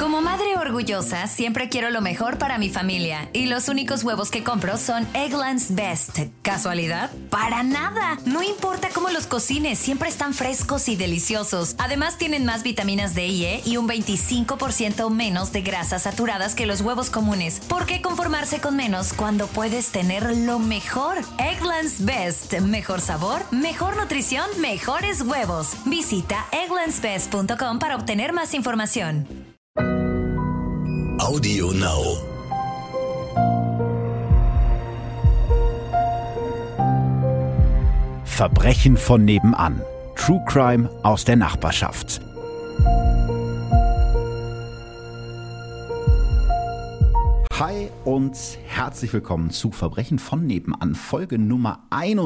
Como madre orgullosa, siempre quiero lo mejor para mi familia. Y los únicos huevos que compro son Eggland's Best. ¿Casualidad? ¡Para nada! No importa cómo los cocines, siempre están frescos y deliciosos. Además, tienen más vitaminas D y E y un 25% menos de grasas saturadas que los huevos comunes. ¿Por qué conformarse con menos cuando puedes tener lo mejor? Eggland's Best. Mejor sabor, mejor nutrición, mejores huevos. Visita egglandsbest.com para obtener más información. Audio Now. Verbrechen von nebenan. True Crime aus der Nachbarschaft. Hi und herzlich willkommen zu Verbrechen von nebenan, Folge Nummer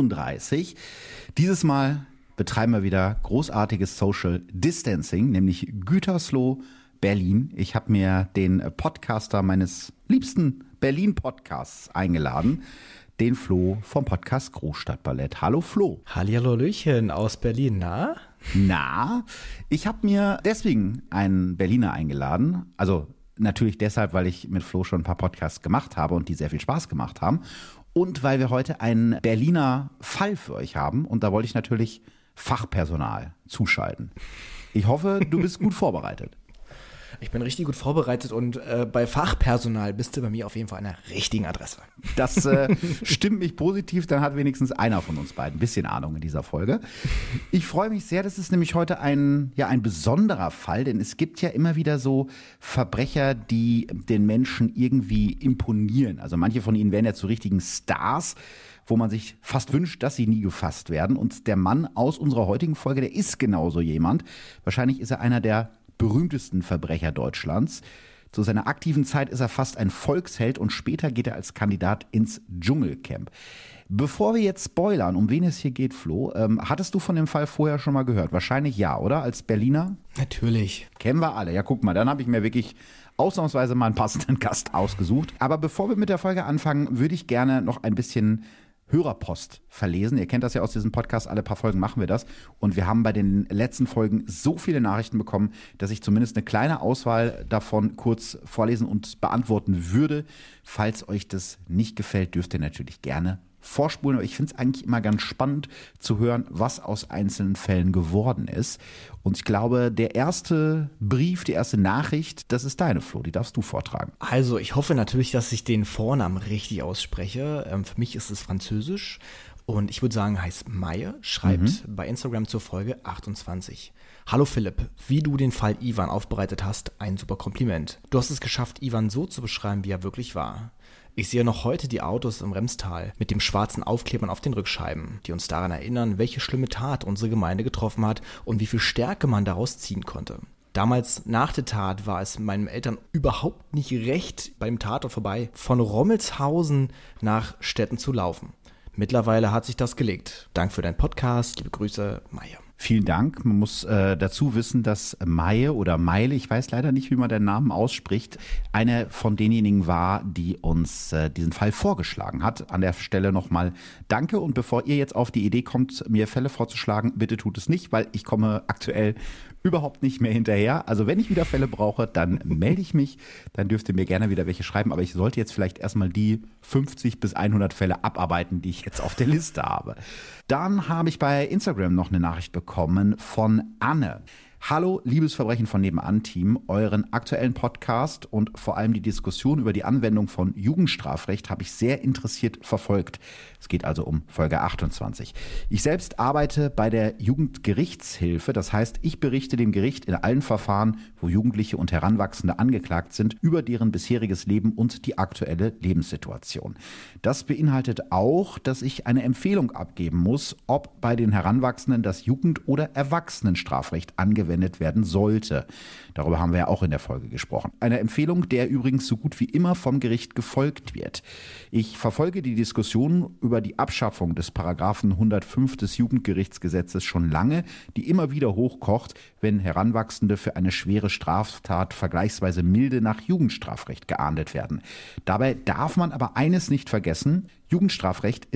31. Dieses Mal betreiben wir wieder großartiges Social Distancing, nämlich Gütersloh, Berlin. Ich habe mir den Podcaster meines liebsten Berlin-Podcasts eingeladen, den Flo vom Podcast Großstadtballett. Hallo Flo. Hallihallöchen aus Berlin, na? Na, ich habe mir deswegen einen Berliner eingeladen, also natürlich deshalb, weil ich mit Flo schon ein paar Podcasts gemacht habe und die sehr viel Spaß gemacht haben und weil wir heute einen Berliner Fall für euch haben und da wollte ich natürlich Fachpersonal zuschalten. Ich hoffe, du bist gut vorbereitet. Ich bin richtig gut vorbereitet und bei Fachpersonal bist du bei mir auf jeden Fall an der richtigen Adresse. Das stimmt mich positiv, dann hat wenigstens einer von uns beiden ein bisschen Ahnung in dieser Folge. Ich freue mich sehr, das ist nämlich heute ein besonderer Fall, denn es gibt ja immer wieder so Verbrecher, die den Menschen irgendwie imponieren. Also manche von ihnen werden ja zu richtigen Stars, wo man sich fast wünscht, dass sie nie gefasst werden. Und der Mann aus unserer heutigen Folge, der ist genauso jemand. Wahrscheinlich ist er einer der berühmtesten Verbrecher Deutschlands. Zu seiner aktiven Zeit ist er fast ein Volksheld und später geht er als Kandidat ins Dschungelcamp. Bevor wir jetzt spoilern, um wen es hier geht, Flo, hattest du von dem Fall vorher schon mal gehört? Wahrscheinlich ja, oder? Als Berliner? Natürlich. Kennen wir alle. Ja, guck mal, dann habe ich mir wirklich ausnahmsweise mal einen passenden Gast ausgesucht. Aber bevor wir mit der Folge anfangen, würde ich gerne noch ein bisschen Hörerpost verlesen. Ihr kennt das ja aus diesem Podcast, alle paar Folgen machen wir das. Und wir haben bei den letzten Folgen so viele Nachrichten bekommen, dass ich zumindest eine kleine Auswahl davon kurz vorlesen und beantworten würde. Falls euch das nicht gefällt, dürft ihr natürlich gerne vorspulen. Aber ich finde es eigentlich immer ganz spannend zu hören, was aus einzelnen Fällen geworden ist. Und ich glaube, der erste Brief, die erste Nachricht, das ist deine, Flo, die darfst du vortragen. Also ich hoffe natürlich, dass ich den Vornamen richtig ausspreche. Für mich ist es Französisch und ich würde sagen, heißt Maye, schreibt bei Instagram zur Folge 28. Hallo Philipp, wie du den Fall Ivan aufbereitet hast, ein super Kompliment. Du hast es geschafft, Ivan so zu beschreiben, wie er wirklich war. Ich sehe noch heute die Autos im Remstal mit dem schwarzen Aufklebern auf den Rückscheiben, die uns daran erinnern, welche schlimme Tat unsere Gemeinde getroffen hat und wie viel Stärke man daraus ziehen konnte. Damals nach der Tat war es meinen Eltern überhaupt nicht recht, beim Tatort vorbei von Rommelshausen nach Stetten zu laufen. Mittlerweile hat sich das gelegt. Dank für deinen Podcast, liebe Grüße, Maye. Vielen Dank. Man muss dazu wissen, dass Maye oder Meile, ich weiß leider nicht, wie man den Namen ausspricht, eine von denjenigen war, die uns diesen Fall vorgeschlagen hat. An der Stelle nochmal danke. Und bevor ihr jetzt auf die Idee kommt, mir Fälle vorzuschlagen, bitte tut es nicht, weil ich komme aktuell überhaupt nicht mehr hinterher. Also wenn ich wieder Fälle brauche, dann melde ich mich. Dann dürft ihr mir gerne wieder welche schreiben. Aber ich sollte jetzt vielleicht erstmal die 50 bis 100 Fälle abarbeiten, die ich jetzt auf der Liste habe. Dann habe ich bei Instagram noch eine Nachricht bekommen von Anne. Hallo, liebes Verbrechen von nebenan-Team. Euren aktuellen Podcast und vor allem die Diskussion über die Anwendung von Jugendstrafrecht habe ich sehr interessiert verfolgt. Es geht also um Folge 28. Ich selbst arbeite bei der Jugendgerichtshilfe. Das heißt, ich berichte dem Gericht in allen Verfahren, wo Jugendliche und Heranwachsende angeklagt sind, über deren bisheriges Leben und die aktuelle Lebenssituation. Das beinhaltet auch, dass ich eine Empfehlung abgeben muss, ob bei den Heranwachsenden das Jugend- oder Erwachsenenstrafrecht angewendet werden sollte. Darüber haben wir ja auch in der Folge gesprochen. Eine Empfehlung, der übrigens so gut wie immer vom Gericht gefolgt wird. Ich verfolge die Diskussion über die Abschaffung des Paragraphen 105 des Jugendgerichtsgesetzes schon lange, die immer wieder hochkocht, wenn Heranwachsende für eine schwere Straftat vergleichsweise milde nach Jugendstrafrecht geahndet werden. Dabei darf man aber eines nicht vergessen: Jugendstrafrecht ist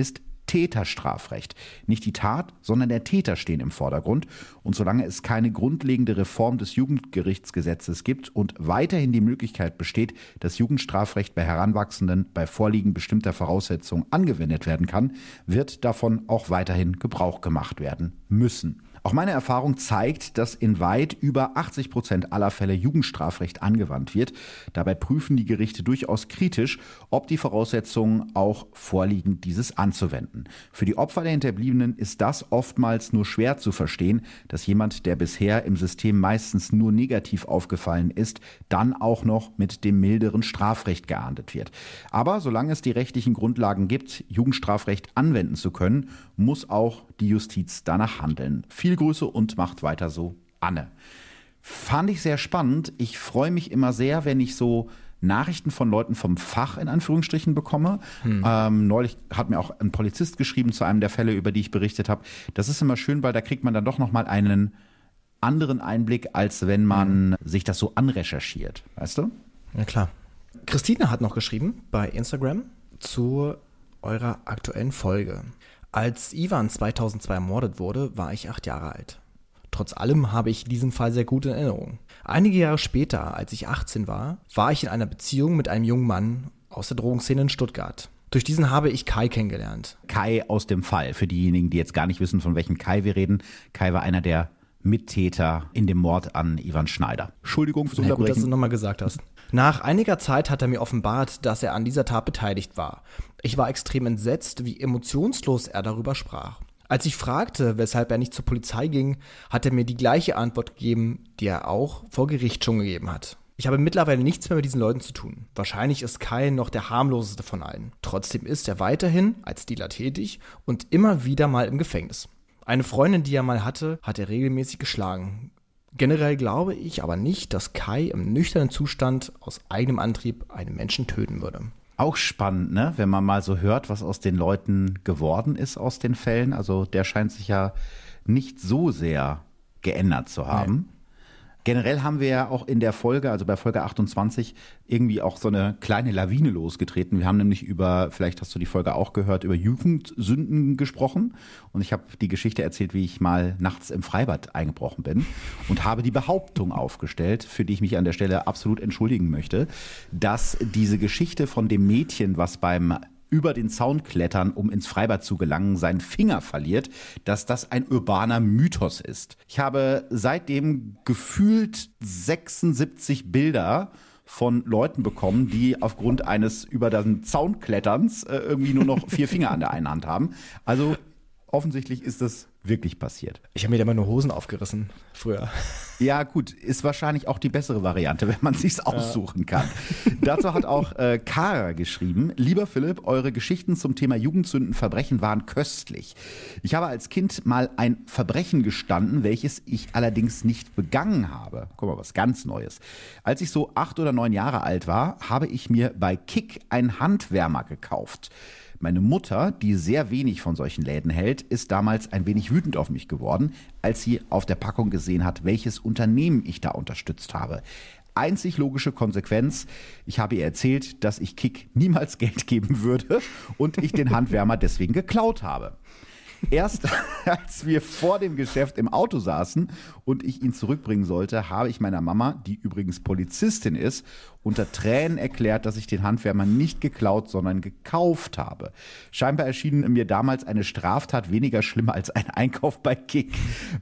Täterstrafrecht. Nicht die Tat, sondern der Täter stehen im Vordergrund. Und solange es keine grundlegende Reform des Jugendgerichtsgesetzes gibt und weiterhin die Möglichkeit besteht, dass Jugendstrafrecht bei Heranwachsenden bei Vorliegen bestimmter Voraussetzungen angewendet werden kann, wird davon auch weiterhin Gebrauch gemacht werden müssen. Auch meine Erfahrung zeigt, dass in weit über 80% aller Fälle Jugendstrafrecht angewandt wird. Dabei prüfen die Gerichte durchaus kritisch, ob die Voraussetzungen auch vorliegen, dieses anzuwenden. Für die Opfer der Hinterbliebenen ist das oftmals nur schwer zu verstehen, dass jemand, der bisher im System meistens nur negativ aufgefallen ist, dann auch noch mit dem milderen Strafrecht geahndet wird. Aber solange es die rechtlichen Grundlagen gibt, Jugendstrafrecht anwenden zu können, muss auch die Justiz danach handeln. Viel Grüße und macht weiter so, Anne. Fand ich sehr spannend. Ich freue mich immer sehr, wenn ich so Nachrichten von Leuten vom Fach in Anführungsstrichen bekomme. Neulich hat mir auch ein Polizist geschrieben zu einem der Fälle, über die ich berichtet habe. Das ist immer schön, weil da kriegt man dann doch nochmal einen anderen Einblick, als wenn man sich das so anrecherchiert. Weißt du? Ja, klar. Christine hat noch geschrieben bei Instagram zu eurer aktuellen Folge. Als Ivan 2002 ermordet wurde, war ich 8 Jahre alt. Trotz allem habe ich diesen Fall sehr gut in Erinnerung. Einige Jahre später, als ich 18 war, war ich in einer Beziehung mit einem jungen Mann aus der Drogenszene in Stuttgart. Durch diesen habe ich Kai kennengelernt. Kai aus dem Fall. Für diejenigen, die jetzt gar nicht wissen, von welchem Kai wir reden. Kai war einer der Mittäter in dem Mord an Ivan Schneider. Entschuldigung fürs Unterbrechen. Gut, dass du es nochmal gesagt hast. Nach einiger Zeit hat er mir offenbart, dass er an dieser Tat beteiligt war. Ich war extrem entsetzt, wie emotionslos er darüber sprach. Als ich fragte, weshalb er nicht zur Polizei ging, hat er mir die gleiche Antwort gegeben, die er auch vor Gericht schon gegeben hat. Ich habe mittlerweile nichts mehr mit diesen Leuten zu tun. Wahrscheinlich ist Kai noch der harmloseste von allen. Trotzdem ist er weiterhin als Dealer tätig und immer wieder mal im Gefängnis. Eine Freundin, die er mal hatte, hat er regelmäßig geschlagen. Generell glaube ich aber nicht, dass Kai im nüchternen Zustand aus eigenem Antrieb einen Menschen töten würde. Auch spannend, ne? Wenn man mal so hört, was aus den Leuten geworden ist aus den Fällen. Also der scheint sich ja nicht so sehr geändert zu haben. Nee. Generell haben wir ja auch in der Folge, also bei Folge 28, irgendwie auch so eine kleine Lawine losgetreten. Wir haben nämlich über, vielleicht hast du die Folge auch gehört, über Jugendsünden gesprochen. Und ich habe die Geschichte erzählt, wie ich mal nachts im Freibad eingebrochen bin und habe die Behauptung aufgestellt, für die ich mich an der Stelle absolut entschuldigen möchte, dass diese Geschichte von dem Mädchen, was beim über den Zaun klettern, um ins Freibad zu gelangen, seinen Finger verliert, dass das ein urbaner Mythos ist. Ich habe seitdem gefühlt 76 Bilder von Leuten bekommen, die aufgrund eines über den Zaun kletterns irgendwie nur noch 4 Finger an der einen Hand haben. Also offensichtlich ist das wirklich passiert. Ich habe mir da mal nur Hosen aufgerissen früher. Ja gut, ist wahrscheinlich auch die bessere Variante, wenn man sich's aussuchen kann. Dazu hat auch Kara geschrieben: Lieber Philipp, eure Geschichten zum Thema Jugendsünden, Verbrechen waren köstlich. Ich habe als Kind mal ein Verbrechen gestanden, welches ich allerdings nicht begangen habe. Guck mal, was ganz Neues. Als ich so 8 oder 9 Jahre alt war, habe ich mir bei Kick einen Handwärmer gekauft. Meine Mutter, die sehr wenig von solchen Läden hält, ist damals ein wenig wütend auf mich geworden, als sie auf der Packung gesehen hat, welches Unternehmen ich da unterstützt habe. Einzig logische Konsequenz: Ich habe ihr erzählt, dass ich Kick niemals Geld geben würde und ich den Handwärmer deswegen geklaut habe. Erst als wir vor dem Geschäft im Auto saßen und ich ihn zurückbringen sollte, habe ich meiner Mama, die übrigens Polizistin ist, unter Tränen erklärt, dass ich den Handwärmer nicht geklaut, sondern gekauft habe. Scheinbar erschien mir damals eine Straftat weniger schlimm als ein Einkauf bei Kick.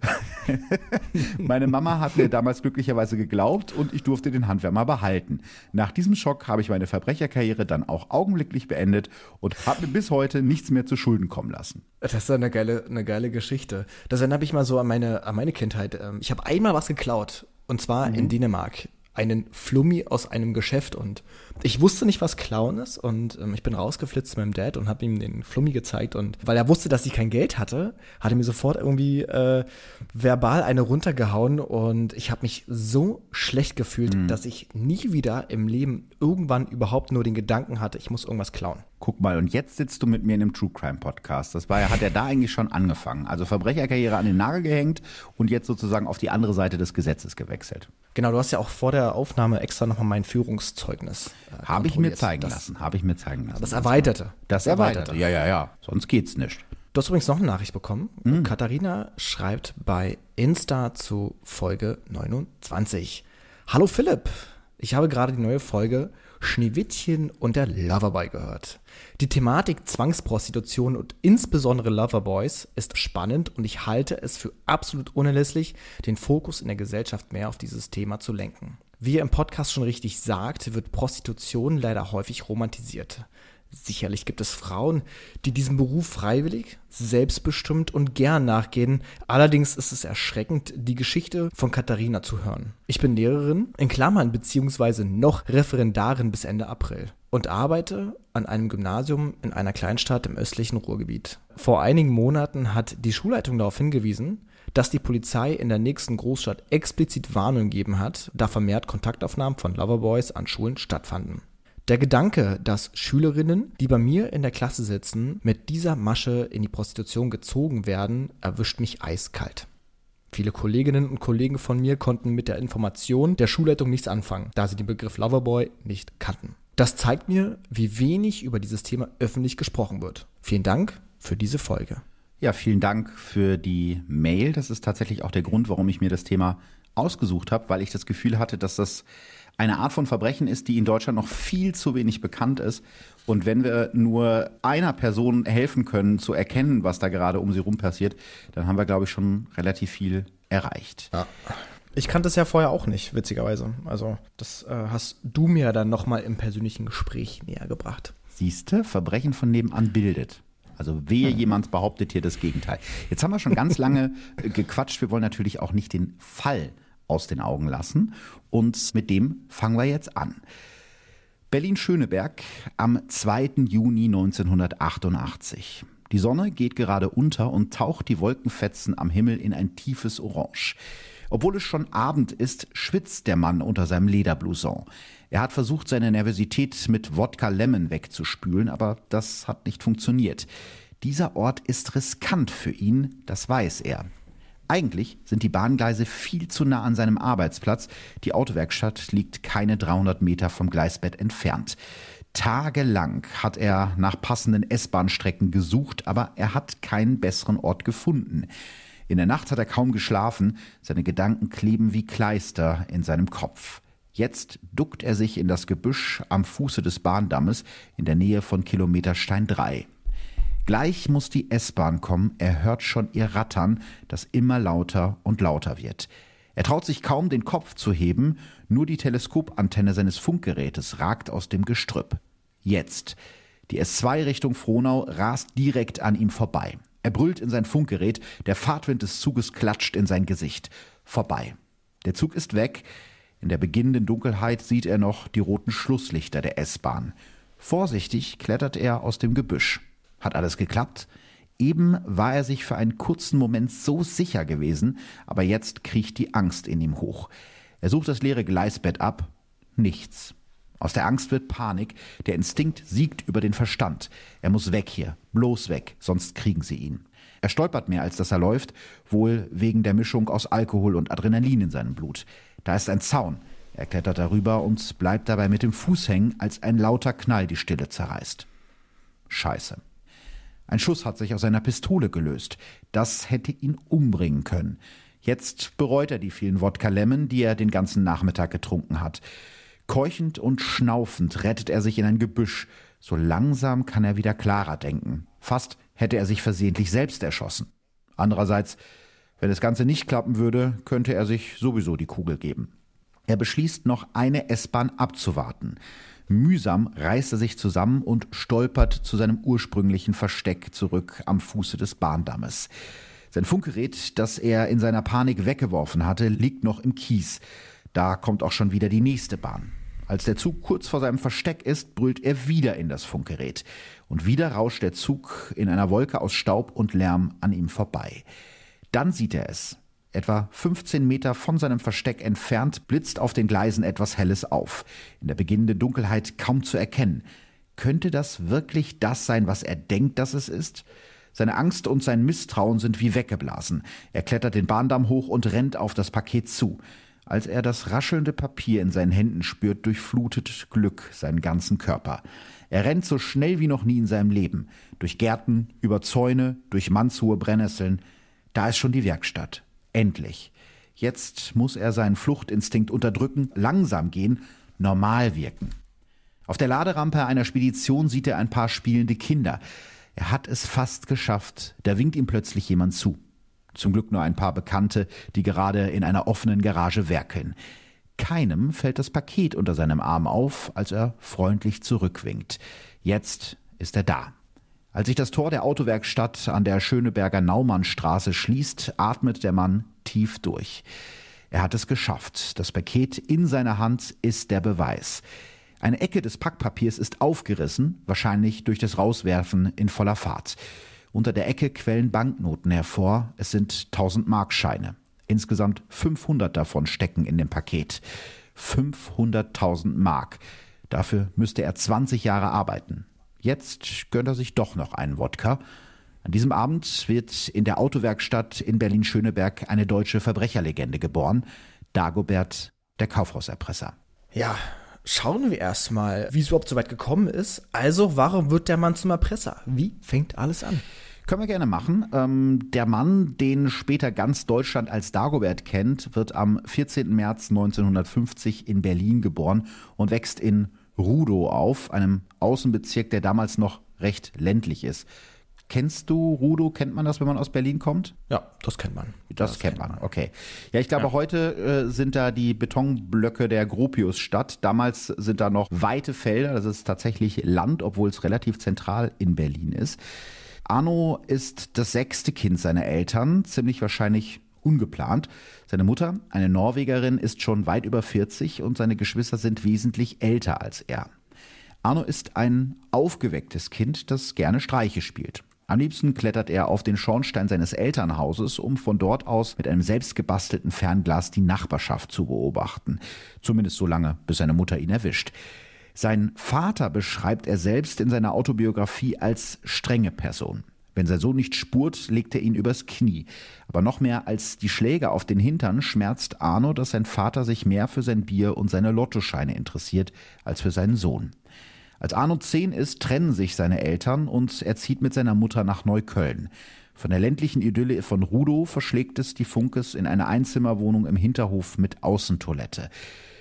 Meine Mama hat mir damals glücklicherweise geglaubt und ich durfte den Handwärmer behalten. Nach diesem Schock habe ich meine Verbrecherkarriere dann auch augenblicklich beendet und habe mir bis heute nichts mehr zu Schulden kommen lassen. Das ist eine geile Geschichte. Das erinnert mich mal so an meine Kindheit. Ich habe einmal was geklaut, und zwar in Dänemark. Einen Flummi aus einem Geschäft, und ich wusste nicht, was Klauen ist, und ich bin rausgeflitzt zu meinem Dad und habe ihm den Flummi gezeigt, und weil er wusste, dass ich kein Geld hatte, hat er mir sofort irgendwie verbal eine runtergehauen, und ich habe mich so schlecht gefühlt, dass ich nie wieder im Leben irgendwann überhaupt nur den Gedanken hatte, ich muss irgendwas klauen. Guck mal, und jetzt sitzt du mit mir in einem True Crime Podcast. Hat er da eigentlich schon angefangen. Also Verbrecherkarriere an den Nagel gehängt und jetzt sozusagen auf die andere Seite des Gesetzes gewechselt. Genau, du hast ja auch vor der Aufnahme extra nochmal mein Führungszeugnis Habe ich mir zeigen lassen. Das Erweiterte. Ja. Sonst geht's nicht. Du hast übrigens noch eine Nachricht bekommen. Katharina schreibt bei Insta zu Folge 29. Hallo Philipp, ich habe gerade die neue Folge Schneewittchen und der Loverboy gehört. Die Thematik Zwangsprostitution und insbesondere Loverboys ist spannend und ich halte es für absolut unerlässlich, den Fokus in der Gesellschaft mehr auf dieses Thema zu lenken. Wie ihr im Podcast schon richtig sagt, wird Prostitution leider häufig romantisiert. Sicherlich gibt es Frauen, die diesem Beruf freiwillig, selbstbestimmt und gern nachgehen. Allerdings ist es erschreckend, die Geschichte von Katharina zu hören. Ich bin Lehrerin, in Klammern beziehungsweise noch Referendarin bis Ende April und arbeite an einem Gymnasium in einer Kleinstadt im östlichen Ruhrgebiet. Vor einigen Monaten hat die Schulleitung darauf hingewiesen, dass die Polizei in der nächsten Großstadt explizit Warnung gegeben hat, da vermehrt Kontaktaufnahmen von Loverboys an Schulen stattfanden. Der Gedanke, dass Schülerinnen, die bei mir in der Klasse sitzen, mit dieser Masche in die Prostitution gezogen werden, erwischt mich eiskalt. Viele Kolleginnen und Kollegen von mir konnten mit der Information der Schulleitung nichts anfangen, da sie den Begriff Loverboy nicht kannten. Das zeigt mir, wie wenig über dieses Thema öffentlich gesprochen wird. Vielen Dank für diese Folge. Ja, vielen Dank für die Mail. Das ist tatsächlich auch der Grund, warum ich mir das Thema ausgesucht habe, weil ich das Gefühl hatte, dass das eine Art von Verbrechen ist, die in Deutschland noch viel zu wenig bekannt ist. Und wenn wir nur einer Person helfen können, zu erkennen, was da gerade um sie rum passiert, dann haben wir, glaube ich, schon relativ viel erreicht. Ja. Ich kannte es ja vorher auch nicht, witzigerweise. Also das hast du mir dann nochmal im persönlichen Gespräch näher gebracht. Siehste, Verbrechen von nebenan bildet. Also wehe, jemand behauptet hier das Gegenteil. Jetzt haben wir schon ganz lange gequatscht. Wir wollen natürlich auch nicht den Fall aus den Augen lassen. Und mit dem fangen wir jetzt an. Berlin-Schöneberg am 2. Juni 1988. Die Sonne geht gerade unter und taucht die Wolkenfetzen am Himmel in ein tiefes Orange. Obwohl es schon Abend ist, schwitzt der Mann unter seinem Lederblouson. Er hat versucht, seine Nervosität mit Wodka Lemon wegzuspülen, aber das hat nicht funktioniert. Dieser Ort ist riskant für ihn, das weiß er. Eigentlich sind die Bahngleise viel zu nah an seinem Arbeitsplatz. Die Autowerkstatt liegt keine 300 Meter vom Gleisbett entfernt. Tagelang hat er nach passenden S-Bahn-Strecken gesucht, aber er hat keinen besseren Ort gefunden. In der Nacht hat er kaum geschlafen, seine Gedanken kleben wie Kleister in seinem Kopf. Jetzt duckt er sich in das Gebüsch am Fuße des Bahndammes in der Nähe von Kilometerstein 3. Gleich muss die S-Bahn kommen, er hört schon ihr Rattern, das immer lauter und lauter wird. Er traut sich kaum, den Kopf zu heben, nur die Teleskopantenne seines Funkgerätes ragt aus dem Gestrüpp. Jetzt. Die S2 Richtung Frohnau rast direkt an ihm vorbei. Er brüllt in sein Funkgerät, der Fahrtwind des Zuges klatscht in sein Gesicht. Vorbei. Der Zug ist weg. In der beginnenden Dunkelheit sieht er noch die roten Schlusslichter der S-Bahn. Vorsichtig klettert er aus dem Gebüsch. Hat alles geklappt? Eben war er sich für einen kurzen Moment so sicher gewesen, aber jetzt kriecht die Angst in ihm hoch. Er sucht das leere Gleisbett ab. Nichts. Aus der Angst wird Panik. Der Instinkt siegt über den Verstand. Er muss weg hier. Bloß weg, sonst kriegen sie ihn. Er stolpert mehr, als dass er läuft, wohl wegen der Mischung aus Alkohol und Adrenalin in seinem Blut. Da ist ein Zaun. Er klettert darüber und bleibt dabei mit dem Fuß hängen, als ein lauter Knall die Stille zerreißt. Scheiße. Ein Schuss hat sich aus seiner Pistole gelöst. Das hätte ihn umbringen können. Jetzt bereut er die vielen Wodka Lemon, die er den ganzen Nachmittag getrunken hat. Keuchend und schnaufend rettet er sich in ein Gebüsch. So langsam kann er wieder klarer denken. Fast hätte er sich versehentlich selbst erschossen. Andererseits, wenn das Ganze nicht klappen würde, könnte er sich sowieso die Kugel geben. Er beschließt, noch eine S-Bahn abzuwarten. Mühsam reißt er sich zusammen und stolpert zu seinem ursprünglichen Versteck zurück am Fuße des Bahndammes. Sein Funkgerät, das er in seiner Panik weggeworfen hatte, liegt noch im Kies. Da kommt auch schon wieder die nächste Bahn. Als der Zug kurz vor seinem Versteck ist, brüllt er wieder in das Funkgerät. Und wieder rauscht der Zug in einer Wolke aus Staub und Lärm an ihm vorbei. Dann sieht er es. Etwa 15 Meter von seinem Versteck entfernt blitzt auf den Gleisen etwas Helles auf. In der beginnenden Dunkelheit kaum zu erkennen. Könnte das wirklich das sein, was er denkt, dass es ist? Seine Angst und sein Misstrauen sind wie weggeblasen. Er klettert den Bahndamm hoch und rennt auf das Paket zu. Als er das raschelnde Papier in seinen Händen spürt, durchflutet Glück seinen ganzen Körper. Er rennt so schnell wie noch nie in seinem Leben. Durch Gärten, über Zäune, durch mannshohe Brennnesseln. Da ist schon die Werkstatt. Endlich. Jetzt muss er seinen Fluchtinstinkt unterdrücken, langsam gehen, normal wirken. Auf der Laderampe einer Spedition sieht er ein paar spielende Kinder. Er hat es fast geschafft. Da winkt ihm plötzlich jemand zu. Zum Glück nur ein paar Bekannte, die gerade in einer offenen Garage werkeln. Keinem fällt das Paket unter seinem Arm auf, als er freundlich zurückwinkt. Jetzt ist er da. Als sich das Tor der Autowerkstatt an der Schöneberger Naumannstraße schließt, atmet der Mann tief durch. Er hat es geschafft. Das Paket in seiner Hand ist der Beweis. Eine Ecke des Packpapiers ist aufgerissen, wahrscheinlich durch das Rauswerfen in voller Fahrt. Unter der Ecke quellen Banknoten hervor. Es sind 1000-Mark-Scheine. Insgesamt 500 davon stecken in dem Paket. 500.000 Mark. Dafür müsste er 20 Jahre arbeiten. Jetzt gönnt er sich doch noch einen Wodka. An diesem Abend wird in der Autowerkstatt in Berlin-Schöneberg eine deutsche Verbrecherlegende geboren. Dagobert, der Kaufhauserpresser. Ja, schauen wir erstmal, wie es überhaupt so weit gekommen ist. Also, warum wird der Mann zum Erpresser? Wie fängt alles an? Können wir gerne machen. Der Mann, den später ganz Deutschland als Dagobert kennt, wird am 14. März 1950 in Berlin geboren und wächst in Rudow auf, einem Außenbezirk, der damals noch recht ländlich ist. Kennst du Rudow? Kennt man das, wenn man aus Berlin kommt? Ja, das kennt man. Das kennt man, okay. Ja, ich glaube, heute sind da die Betonblöcke der Gropiusstadt. Damals sind da noch weite Felder. Das ist tatsächlich Land, obwohl es relativ zentral in Berlin ist. Arno ist das 6. Kind seiner Eltern, ziemlich wahrscheinlich ungeplant. Seine Mutter, eine Norwegerin, ist schon weit über 40 und seine Geschwister sind wesentlich älter als er. Arno ist ein aufgewecktes Kind, das gerne Streiche spielt. Am liebsten klettert er auf den Schornstein seines Elternhauses, um von dort aus mit einem selbstgebastelten Fernglas die Nachbarschaft zu beobachten. Zumindest so lange, bis seine Mutter ihn erwischt. Sein Vater beschreibt er selbst in seiner Autobiografie als strenge Person. Wenn sein Sohn nicht spurt, legt er ihn übers Knie. Aber noch mehr als die Schläge auf den Hintern schmerzt Arno, dass sein Vater sich mehr für sein Bier und seine Lottoscheine interessiert, als für seinen Sohn. Als Arno 10 ist, trennen sich seine Eltern und er zieht mit seiner Mutter nach Neukölln. Von der ländlichen Idylle von Rudow verschlägt es die Funkes in eine Einzimmerwohnung im Hinterhof mit Außentoilette.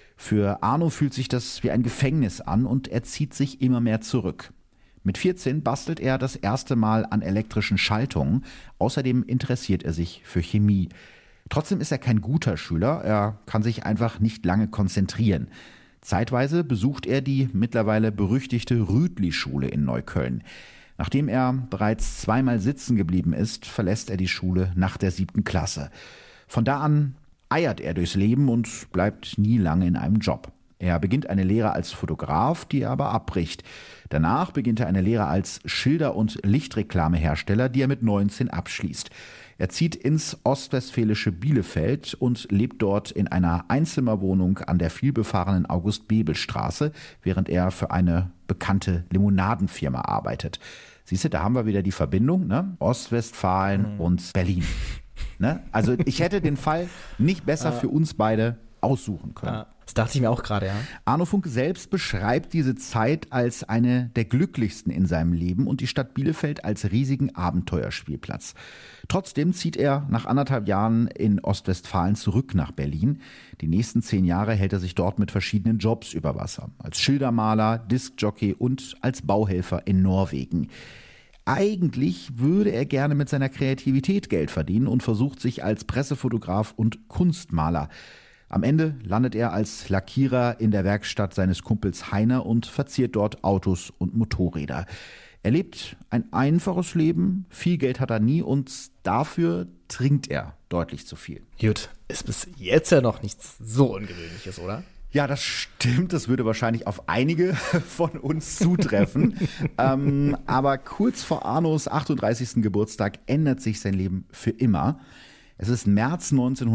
Für Arno fühlt sich das wie ein Gefängnis an und er zieht sich immer mehr zurück. Mit 14 bastelt er das erste Mal an elektrischen Schaltungen. Außerdem interessiert er sich für Chemie. Trotzdem ist er kein guter Schüler, er kann sich einfach nicht lange konzentrieren. Zeitweise besucht er die mittlerweile berüchtigte Rütli-Schule in Neukölln. Nachdem er bereits 2-mal sitzen geblieben ist, verlässt er die Schule nach der 7. Klasse. Von da an eiert er durchs Leben und bleibt nie lange in einem Job. Er beginnt eine Lehre als Fotograf, die er aber abbricht. Danach beginnt er eine Lehre als Schilder- und Lichtreklamehersteller, die er mit 19 abschließt. Er zieht ins ostwestfälische Bielefeld und lebt dort in einer Einzimmerwohnung an der vielbefahrenen August-Bebel-Straße, während er für eine bekannte Limonadenfirma arbeitet. Siehst du, da haben wir wieder die Verbindung, ne? Ostwestfalen und Berlin. Ne? Also ich hätte den Fall nicht besser für uns beide aussuchen können. Das dachte ich mir auch gerade, ja. Arno Funke selbst beschreibt diese Zeit als eine der glücklichsten in seinem Leben und die Stadt Bielefeld als riesigen Abenteuerspielplatz. Trotzdem zieht er nach 1,5 Jahren in Ostwestfalen zurück nach Berlin. Die nächsten 10 Jahre hält er sich dort mit verschiedenen Jobs über Wasser. Als Schildermaler, Diskjockey und als Bauhelfer in Norwegen. Eigentlich würde er gerne mit seiner Kreativität Geld verdienen und versucht sich als Pressefotograf und Kunstmaler. Am Ende landet er als Lackierer in der Werkstatt seines Kumpels Heiner und verziert dort Autos und Motorräder. Er lebt ein einfaches Leben, viel Geld hat er nie und dafür trinkt er deutlich zu viel. Gut, ist bis jetzt ja noch nichts so Ungewöhnliches, oder? Ja, das stimmt. Das würde wahrscheinlich auf einige von uns zutreffen. Aber kurz vor Arnos 38. Geburtstag ändert sich sein Leben für immer. Es ist März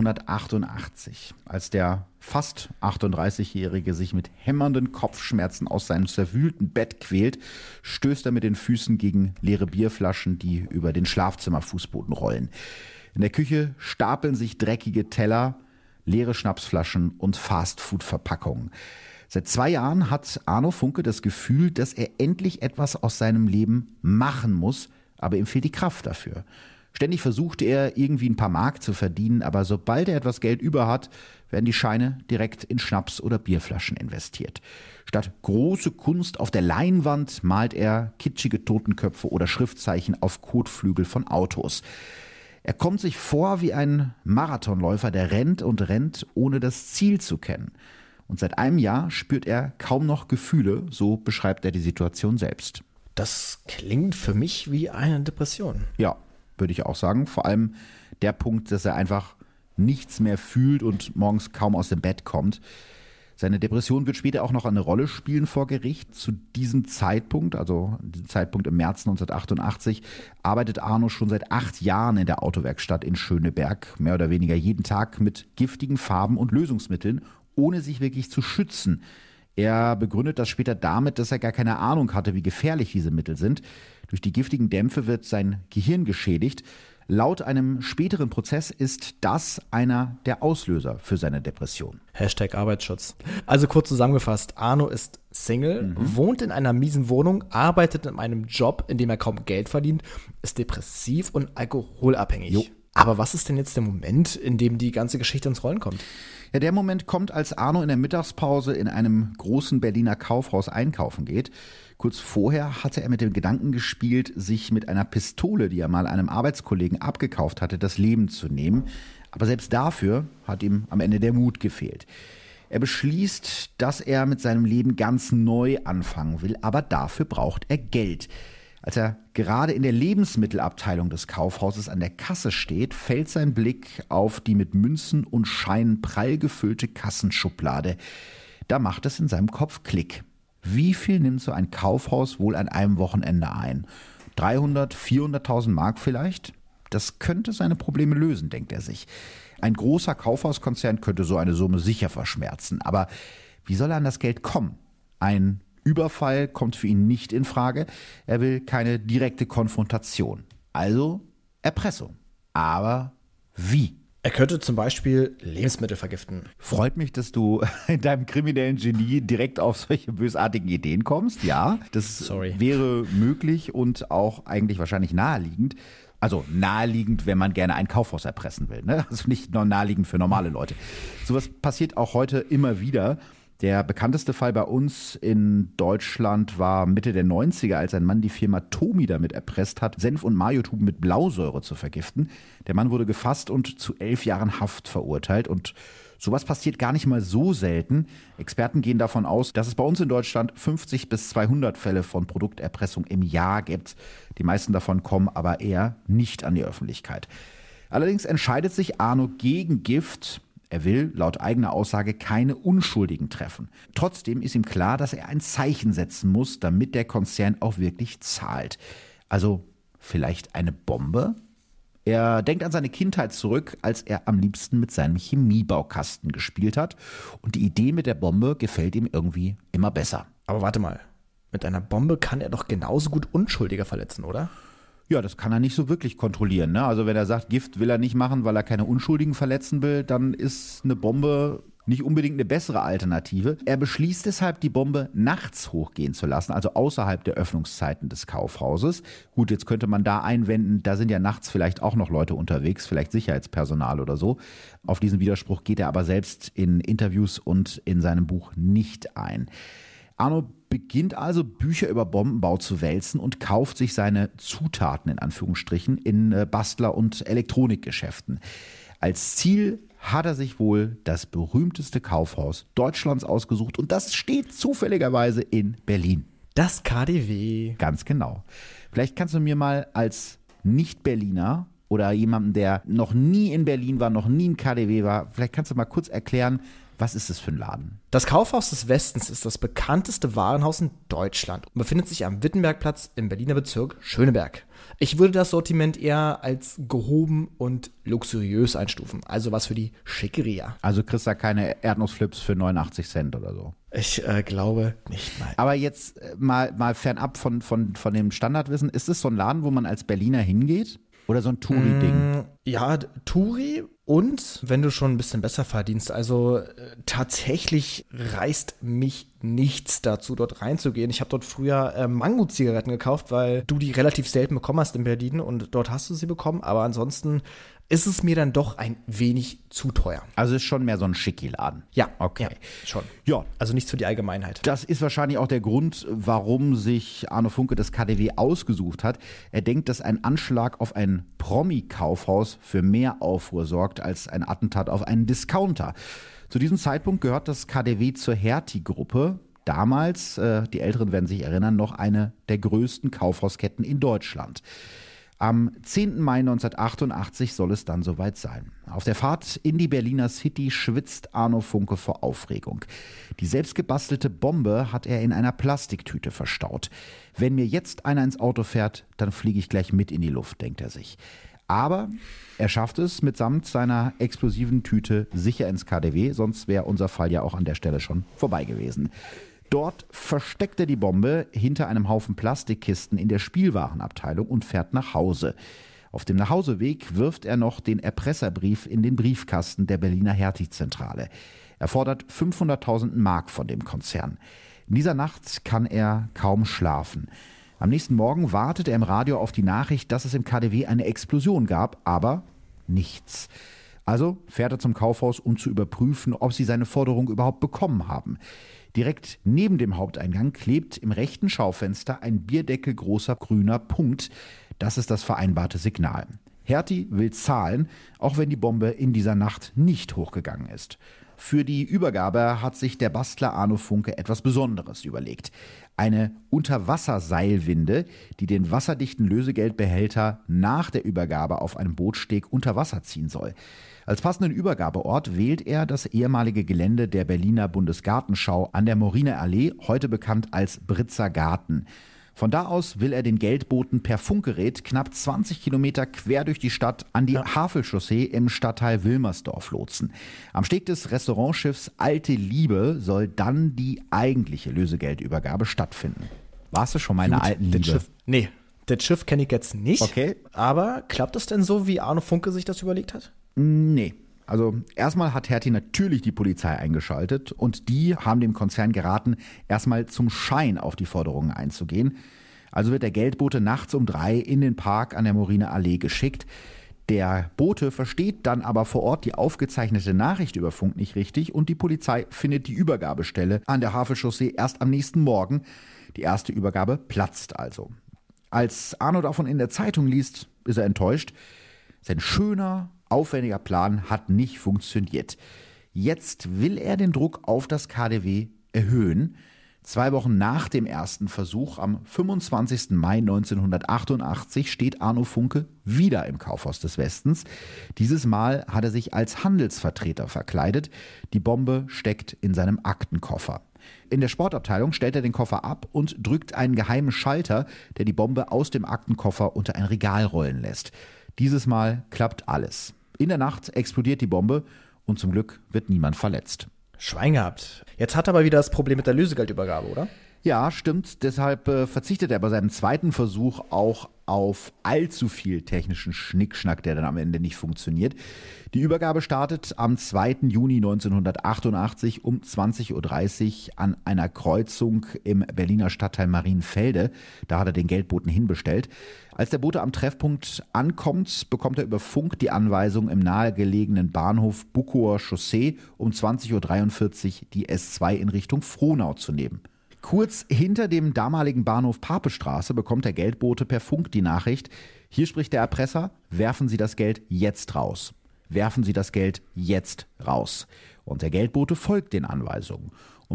1988, als der fast 38-Jährige sich mit hämmernden Kopfschmerzen aus seinem zerwühlten Bett quält, stößt er mit den Füßen gegen leere Bierflaschen, die über den Schlafzimmerfußboden rollen. In der Küche stapeln sich dreckige Teller, leere Schnapsflaschen und Fastfood-Verpackungen. Seit 2 Jahren hat Arno Funke das Gefühl, dass er endlich etwas aus seinem Leben machen muss, aber ihm fehlt die Kraft dafür. Ständig versucht er, irgendwie ein paar Mark zu verdienen, aber sobald er etwas Geld über hat, werden die Scheine direkt in Schnaps oder Bierflaschen investiert. Statt große Kunst auf der Leinwand malt er kitschige Totenköpfe oder Schriftzeichen auf Kotflügel von Autos. Er kommt sich vor wie ein Marathonläufer, der rennt und rennt, ohne das Ziel zu kennen. Und seit einem Jahr spürt er kaum noch Gefühle, so beschreibt er die Situation selbst. Das klingt für mich wie eine Depression. Ja, würde ich auch sagen. Vor allem der Punkt, dass er einfach nichts mehr fühlt und morgens kaum aus dem Bett kommt. Seine Depression wird später auch noch eine Rolle spielen vor Gericht. Zu diesem Zeitpunkt, also diesem Zeitpunkt im März 1988, arbeitet Arno schon seit 8 Jahren in der Autowerkstatt in Schöneberg, mehr oder weniger jeden Tag mit giftigen Farben und Lösungsmitteln, ohne sich wirklich zu schützen. Er begründet das später damit, dass er gar keine Ahnung hatte, wie gefährlich diese Mittel sind. Durch die giftigen Dämpfe wird sein Gehirn geschädigt. Laut einem späteren Prozess ist das einer der Auslöser für seine Depression. #Arbeitsschutz. Also kurz zusammengefasst, Arno ist Single, wohnt in einer miesen Wohnung, arbeitet in einem Job, in dem er kaum Geld verdient, ist depressiv und alkoholabhängig. Jo. Aber was ist denn jetzt der Moment, in dem die ganze Geschichte ins Rollen kommt? Ja, der Moment kommt, als Arno in der Mittagspause in einem großen Berliner Kaufhaus einkaufen geht. Kurz vorher hatte er mit dem Gedanken gespielt, sich mit einer Pistole, die er mal einem Arbeitskollegen abgekauft hatte, das Leben zu nehmen. Aber selbst dafür hat ihm am Ende der Mut gefehlt. Er beschließt, dass er mit seinem Leben ganz neu anfangen will, aber dafür braucht er Geld. Als er gerade in der Lebensmittelabteilung des Kaufhauses an der Kasse steht, fällt sein Blick auf die mit Münzen und Scheinen prall gefüllte Kassenschublade. Da macht es in seinem Kopf Klick. Wie viel nimmt so ein Kaufhaus wohl an einem Wochenende ein? 300, 400.000 Mark vielleicht? Das könnte seine Probleme lösen, denkt er sich. Ein großer Kaufhauskonzern könnte so eine Summe sicher verschmerzen. Aber wie soll er an das Geld kommen? Ein Überfall kommt für ihn nicht in Frage. Er will keine direkte Konfrontation. Also Erpressung. Aber wie? Er könnte zum Beispiel Lebensmittel vergiften. Freut mich, dass du in deinem kriminellen Genie direkt auf solche bösartigen Ideen kommst. Ja, das wäre möglich und auch eigentlich wahrscheinlich naheliegend. Also naheliegend, wenn man gerne ein Kaufhaus erpressen will. Ne? Also nicht nur naheliegend für normale Leute. Sowas passiert auch heute immer wieder. Der bekannteste Fall bei uns in Deutschland war Mitte der 90er, als ein Mann die Firma Tomi damit erpresst hat, Senf- und Mayotuben mit Blausäure zu vergiften. Der Mann wurde gefasst und zu 11 Jahren Haft verurteilt. Und sowas passiert gar nicht mal so selten. Experten gehen davon aus, dass es bei uns in Deutschland 50 bis 200 Fälle von Produkterpressung im Jahr gibt. Die meisten davon kommen aber eher nicht an die Öffentlichkeit. Allerdings entscheidet sich Arno gegen Gift. Er will, laut eigener Aussage, keine Unschuldigen treffen. Trotzdem ist ihm klar, dass er ein Zeichen setzen muss, damit der Konzern auch wirklich zahlt. Also vielleicht eine Bombe? Er denkt an seine Kindheit zurück, als er am liebsten mit seinem Chemiebaukasten gespielt hat. Und die Idee mit der Bombe gefällt ihm irgendwie immer besser. Aber warte mal, mit einer Bombe kann er doch genauso gut Unschuldige verletzen, oder? Ja, das kann er nicht so wirklich kontrollieren. Ne? Also wenn er sagt, Gift will er nicht machen, weil er keine Unschuldigen verletzen will, dann ist eine Bombe nicht unbedingt eine bessere Alternative. Er beschließt deshalb, die Bombe nachts hochgehen zu lassen, also außerhalb der Öffnungszeiten des Kaufhauses. Gut, jetzt könnte man da einwenden, da sind ja nachts vielleicht auch noch Leute unterwegs, vielleicht Sicherheitspersonal oder so. Auf diesen Widerspruch geht er aber selbst in Interviews und in seinem Buch nicht ein. Arno beginnt also, Bücher über Bombenbau zu wälzen und kauft sich seine Zutaten in Anführungsstrichen in Bastler- und Elektronikgeschäften. Als Ziel hat er sich wohl das berühmteste Kaufhaus Deutschlands ausgesucht und das steht zufälligerweise in Berlin. Das KaDeWe. Ganz genau. Vielleicht kannst du mir mal als Nicht-Berliner oder jemanden, der noch nie in Berlin war, noch nie in KaDeWe war, vielleicht kannst du mal kurz erklären, Was ist es für ein Laden? Das Kaufhaus des Westens ist das bekannteste Warenhaus in Deutschland und befindet sich am Wittenbergplatz im Berliner Bezirk Schöneberg. Ich würde das Sortiment eher als gehoben und luxuriös einstufen, also was für die Schickeria. Also kriegst du da keine Erdnussflips für 89 Cent oder so? Ich glaube nicht mal. Aber jetzt mal fernab von dem Standardwissen, ist es so ein Laden, wo man als Berliner hingeht? Oder so ein Touri-Ding? Ja, Touri und wenn du schon ein bisschen besser verdienst. Also tatsächlich reißt mich nichts dazu, dort reinzugehen. Ich habe dort früher Mango-Zigaretten gekauft, weil du die relativ selten bekommen hast in Berlin und dort hast du sie bekommen. Aber ansonsten ist es mir dann doch ein wenig zu teuer. Also ist schon mehr so ein Schicki-Laden? Ja, okay. Ja, schon. Ja. Also nicht für die Allgemeinheit. Das ist wahrscheinlich auch der Grund, warum sich Arno Funke das KaDeWe ausgesucht hat. Er denkt, dass ein Anschlag auf ein Promi-Kaufhaus für mehr Aufruhr sorgt als ein Attentat auf einen Discounter. Zu diesem Zeitpunkt gehört das KaDeWe zur Hertie-Gruppe. Damals, die Älteren werden sich erinnern, noch eine der größten Kaufhausketten in Deutschland. Am 10. Mai 1988 soll es dann soweit sein. Auf der Fahrt in die Berliner City schwitzt Arno Funke vor Aufregung. Die selbstgebastelte Bombe hat er in einer Plastiktüte verstaut. Wenn mir jetzt einer ins Auto fährt, dann fliege ich gleich mit in die Luft, denkt er sich. Aber er schafft es mitsamt seiner explosiven Tüte sicher ins KaDeWe, sonst wäre unser Fall ja auch an der Stelle schon vorbei gewesen. Dort versteckt er die Bombe hinter einem Haufen Plastikkisten in der Spielwarenabteilung und fährt nach Hause. Auf dem Nachhauseweg wirft er noch den Erpresserbrief in den Briefkasten der Berliner Hertie-Zentrale. Er fordert 500.000 Mark von dem Konzern. In dieser Nacht kann er kaum schlafen. Am nächsten Morgen wartet er im Radio auf die Nachricht, dass es im KaDeWe eine Explosion gab, aber nichts. Also fährt er zum Kaufhaus, um zu überprüfen, ob sie seine Forderung überhaupt bekommen haben. Direkt neben dem Haupteingang klebt im rechten Schaufenster ein bierdeckelgroßer grüner Punkt. Das ist das vereinbarte Signal. Hertie will zahlen, auch wenn die Bombe in dieser Nacht nicht hochgegangen ist. Für die Übergabe hat sich der Bastler Arno Funke etwas Besonderes überlegt. Eine Unterwasserseilwinde, die den wasserdichten Lösegeldbehälter nach der Übergabe auf einem Bootsteg unter Wasser ziehen soll. Als passenden Übergabeort wählt er das ehemalige Gelände der Berliner Bundesgartenschau an der Moriner Allee, heute bekannt als Britzer Garten. Von da aus will er den Geldboten per Funkgerät knapp 20 Kilometer quer durch die Stadt an die Havelchaussee im Stadtteil Wilmersdorf lotsen. Am Steg des Restaurantschiffs Alte Liebe soll dann die eigentliche Lösegeldübergabe stattfinden. Warst du schon mal in der Alten Liebe? Nee, das Schiff kenne ich jetzt nicht. Okay. Aber klappt es denn so, wie Arno Funke sich das überlegt hat? Nee. Also erstmal hat Hertie natürlich die Polizei eingeschaltet und die haben dem Konzern geraten, erstmal zum Schein auf die Forderungen einzugehen. Also wird der Geldbote nachts um 3 in den Park an der Moriner Allee geschickt. Der Bote versteht dann aber vor Ort die aufgezeichnete Nachricht über Funk nicht richtig und die Polizei findet die Übergabestelle an der Havelchaussee erst am nächsten Morgen. Die erste Übergabe platzt also. Als Arno davon in der Zeitung liest, ist er enttäuscht. Sein schöner, aufwendiger Plan hat nicht funktioniert. Jetzt will er den Druck auf das KaDeWe erhöhen. 2 Wochen nach dem ersten Versuch, am 25. Mai 1988, steht Arno Funke wieder im Kaufhaus des Westens. Dieses Mal hat er sich als Handelsvertreter verkleidet. Die Bombe steckt in seinem Aktenkoffer. In der Sportabteilung stellt er den Koffer ab und drückt einen geheimen Schalter, der die Bombe aus dem Aktenkoffer unter ein Regal rollen lässt. Dieses Mal klappt alles. In der Nacht explodiert die Bombe und zum Glück wird niemand verletzt. Schwein gehabt. Jetzt hat er aber wieder das Problem mit der Lösegeldübergabe, oder? Ja, stimmt. Deshalb verzichtet er bei seinem zweiten Versuch auch auf allzu viel technischen Schnickschnack, der dann am Ende nicht funktioniert. Die Übergabe startet am 2. Juni 1988 um 20.30 Uhr an einer Kreuzung im Berliner Stadtteil Marienfelde. Da hat er den Geldboten hinbestellt. Als der Bote am Treffpunkt ankommt, bekommt er über Funk die Anweisung, im nahegelegenen Bahnhof Buckower Chaussee um 20.43 Uhr die S2 in Richtung Frohnau zu nehmen. Kurz hinter dem damaligen Bahnhof Papestraße bekommt der Geldbote per Funk die Nachricht: Hier spricht der Erpresser, werfen Sie das Geld jetzt raus. Werfen Sie das Geld jetzt raus. Und der Geldbote folgt den Anweisungen. Um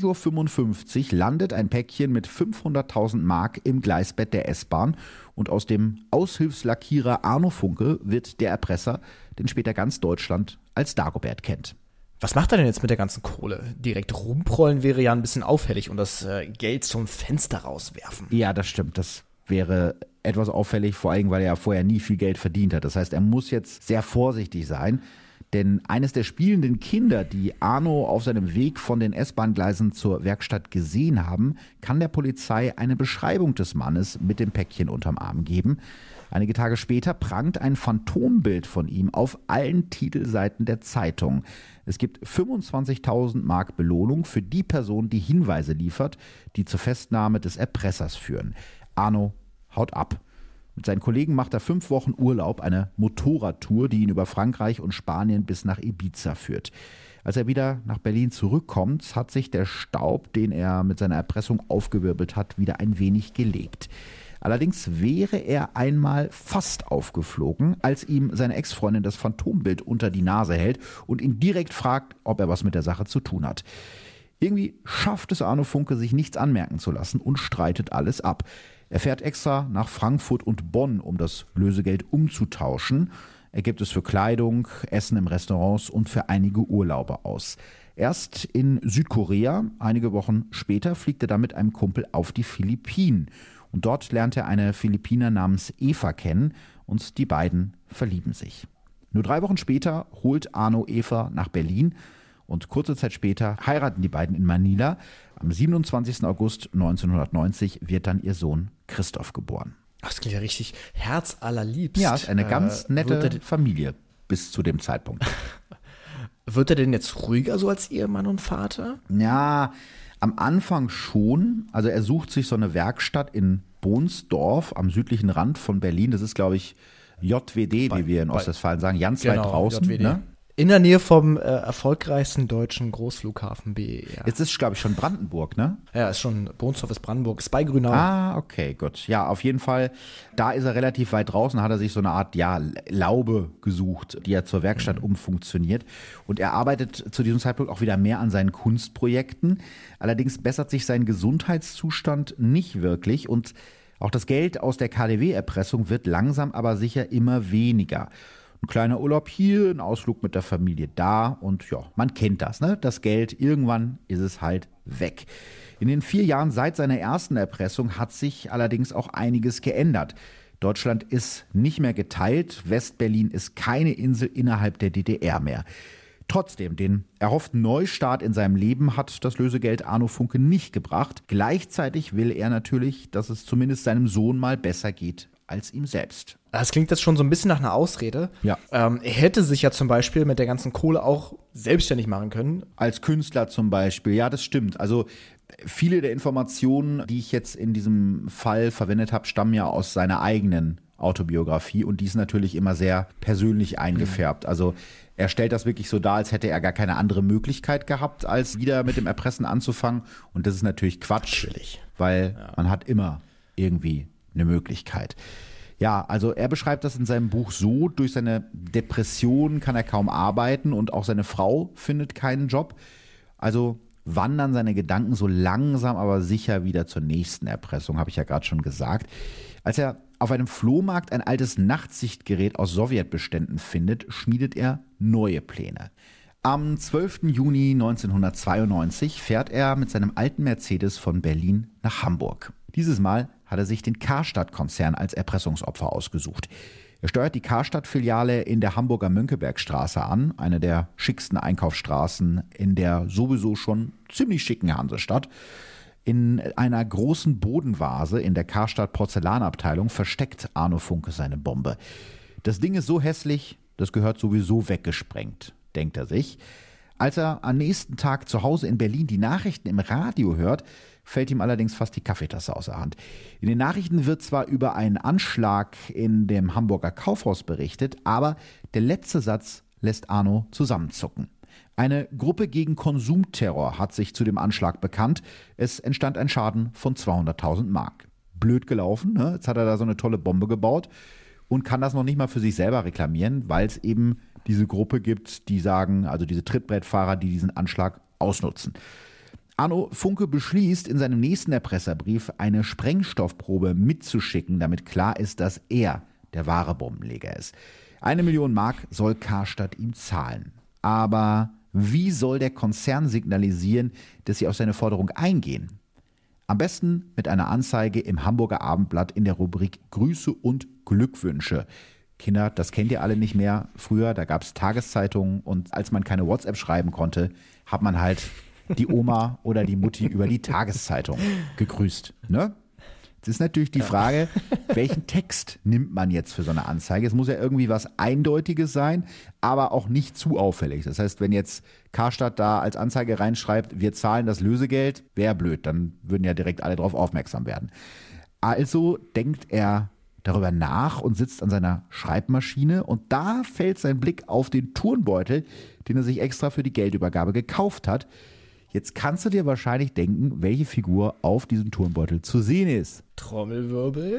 20.55 Uhr landet ein Päckchen mit 500.000 Mark im Gleisbett der S-Bahn und aus dem Aushilfslackierer Arno Funke wird der Erpresser, den später ganz Deutschland als Dagobert kennt. Was macht er denn jetzt mit der ganzen Kohle? Direkt rumprollen wäre ja ein bisschen auffällig und das Geld zum Fenster rauswerfen. Ja, das stimmt. Das wäre etwas auffällig, vor allem, weil er ja vorher nie viel Geld verdient hat. Das heißt, er muss jetzt sehr vorsichtig sein. Denn eines der spielenden Kinder, die Arno auf seinem Weg von den S-Bahn-Gleisen zur Werkstatt gesehen haben, kann der Polizei eine Beschreibung des Mannes mit dem Päckchen unterm Arm geben. Einige Tage später prangt ein Phantombild von ihm auf allen Titelseiten der Zeitung. Es gibt 25.000 Mark Belohnung für die Person, die Hinweise liefert, die zur Festnahme des Erpressers führen. Arno haut ab. Mit seinen Kollegen macht er 5 Wochen Urlaub, eine Motorradtour, die ihn über Frankreich und Spanien bis nach Ibiza führt. Als er wieder nach Berlin zurückkommt, hat sich der Staub, den er mit seiner Erpressung aufgewirbelt hat, wieder ein wenig gelegt. Allerdings wäre er einmal fast aufgeflogen, als ihm seine Ex-Freundin das Phantombild unter die Nase hält und ihn direkt fragt, ob er was mit der Sache zu tun hat. Irgendwie schafft es Arno Funke, sich nichts anmerken zu lassen und streitet alles ab. Er fährt extra nach Frankfurt und Bonn, um das Lösegeld umzutauschen. Er gibt es für Kleidung, Essen im Restaurants und für einige Urlaube aus. Erst in Südkorea, einige Wochen später, fliegt er dann mit einem Kumpel auf die Philippinen. Und dort lernt er eine Philippiner namens Eva kennen und die beiden verlieben sich. Nur 3 Wochen später holt Arno Eva nach Berlin und kurze Zeit später heiraten die beiden in Manila. Am 27. August 1990 wird dann ihr Sohn Christoph geboren. Ach, das klingt ja richtig herzallerliebst. Ja, ist eine ganz nette Familie bis zu dem Zeitpunkt. Wird er denn jetzt ruhiger so als Ehemann und Vater? Ja, am Anfang schon. Also er sucht sich so eine Werkstatt in Bohnsdorf am südlichen Rand von Berlin. Das ist, glaube ich, JWD, wie wir in Ostwestfalen sagen, ganz weit draußen. JWD. Ne? In der Nähe vom erfolgreichsten deutschen Großflughafen BER. Jetzt ist, glaube ich, schon Brandenburg, ne? Ja, ist schon, Bohnsdorf ist Brandenburg, ist bei Grünau. Ah, okay, gut. Ja, auf jeden Fall, da ist er relativ weit draußen, hat er sich so eine Art, ja, Laube gesucht, die er zur Werkstatt umfunktioniert. Und er arbeitet zu diesem Zeitpunkt auch wieder mehr an seinen Kunstprojekten. Allerdings bessert sich sein Gesundheitszustand nicht wirklich und auch das Geld aus der KaDeWe-Erpressung wird langsam aber sicher immer weniger. Ein kleiner Urlaub hier, ein Ausflug mit der Familie da und ja, man kennt das, ne? Das Geld, irgendwann ist es halt weg. In den 4 Jahren seit seiner ersten Erpressung hat sich allerdings auch einiges geändert. Deutschland ist nicht mehr geteilt, Westberlin ist keine Insel innerhalb der DDR mehr. Trotzdem, den erhofften Neustart in seinem Leben hat das Lösegeld Arno Funke nicht gebracht. Gleichzeitig will er natürlich, dass es zumindest seinem Sohn mal besser geht als ihm selbst. Das klingt jetzt schon so ein bisschen nach einer Ausrede. Ja. Er hätte sich ja zum Beispiel mit der ganzen Kohle auch selbstständig machen können. Als Künstler zum Beispiel, ja, das stimmt. Also viele der Informationen, die ich jetzt in diesem Fall verwendet habe, stammen ja aus seiner eigenen Autobiografie und die ist natürlich immer sehr persönlich eingefärbt. Also er stellt das wirklich so dar, als hätte er gar keine andere Möglichkeit gehabt, als wieder mit dem Erpressen anzufangen. Und das ist natürlich Quatsch, weil man hat immer irgendwie eine Möglichkeit. Ja, also er beschreibt das in seinem Buch so, durch seine Depression kann er kaum arbeiten und auch seine Frau findet keinen Job. Also wandern seine Gedanken so langsam, aber sicher wieder zur nächsten Erpressung, habe ich ja gerade schon gesagt. Als er auf einem Flohmarkt ein altes Nachtsichtgerät aus Sowjetbeständen findet, schmiedet er neue Pläne. Am 12. Juni 1992 fährt er mit seinem alten Mercedes von Berlin nach Hamburg. Dieses Mal hat er sich den Karstadt-Konzern als Erpressungsopfer ausgesucht. Er steuert die Karstadt-Filiale in der Hamburger Mönckebergstraße an, eine der schicksten Einkaufsstraßen in der sowieso schon ziemlich schicken Hansestadt. In einer großen Bodenvase in der Karstadt Porzellanabteilung versteckt Arno Funke seine Bombe. Das Ding ist so hässlich, das gehört sowieso weggesprengt, denkt er sich. Als er am nächsten Tag zu Hause in Berlin die Nachrichten im Radio hört, fällt ihm allerdings fast die Kaffeetasse aus der Hand. In den Nachrichten wird zwar über einen Anschlag in dem Hamburger Kaufhaus berichtet, aber der letzte Satz lässt Arno zusammenzucken. Eine Gruppe gegen Konsumterror hat sich zu dem Anschlag bekannt. Es entstand ein Schaden von 200.000 Mark. Blöd gelaufen, ne? Jetzt hat er da so eine tolle Bombe gebaut und kann das noch nicht mal für sich selber reklamieren, weil es eben diese Gruppe gibt, die sagen, also diese Trittbrettfahrer, die diesen Anschlag ausnutzen. Arno Funke beschließt, in seinem nächsten Erpresserbrief eine Sprengstoffprobe mitzuschicken, damit klar ist, dass er der wahre Bombenleger ist. 1 Million Mark soll Karstadt ihm zahlen. Aber Wie soll der Konzern signalisieren, dass sie auf seine Forderung eingehen? Am besten mit einer Anzeige im Hamburger Abendblatt in der Rubrik Grüße und Glückwünsche. Kinder, das kennt ihr alle nicht mehr. Früher, da gab es Tageszeitungen und als man keine WhatsApp schreiben konnte, hat man halt die Oma oder die Mutti über die Tageszeitung gegrüßt. Ne? Jetzt ist natürlich die Frage, welchen Text nimmt man jetzt für so eine Anzeige? Es muss ja irgendwie was Eindeutiges sein, aber auch nicht zu auffällig. Das heißt, wenn jetzt Karstadt da als Anzeige reinschreibt, wir zahlen das Lösegeld, wäre blöd, dann würden ja direkt alle darauf aufmerksam werden. Also denkt er darüber nach und sitzt an seiner Schreibmaschine und da fällt sein Blick auf den Turnbeutel, den er sich extra für die Geldübergabe gekauft hat. Jetzt kannst du dir wahrscheinlich denken, welche Figur auf diesem Turnbeutel zu sehen ist. Trommelwirbel.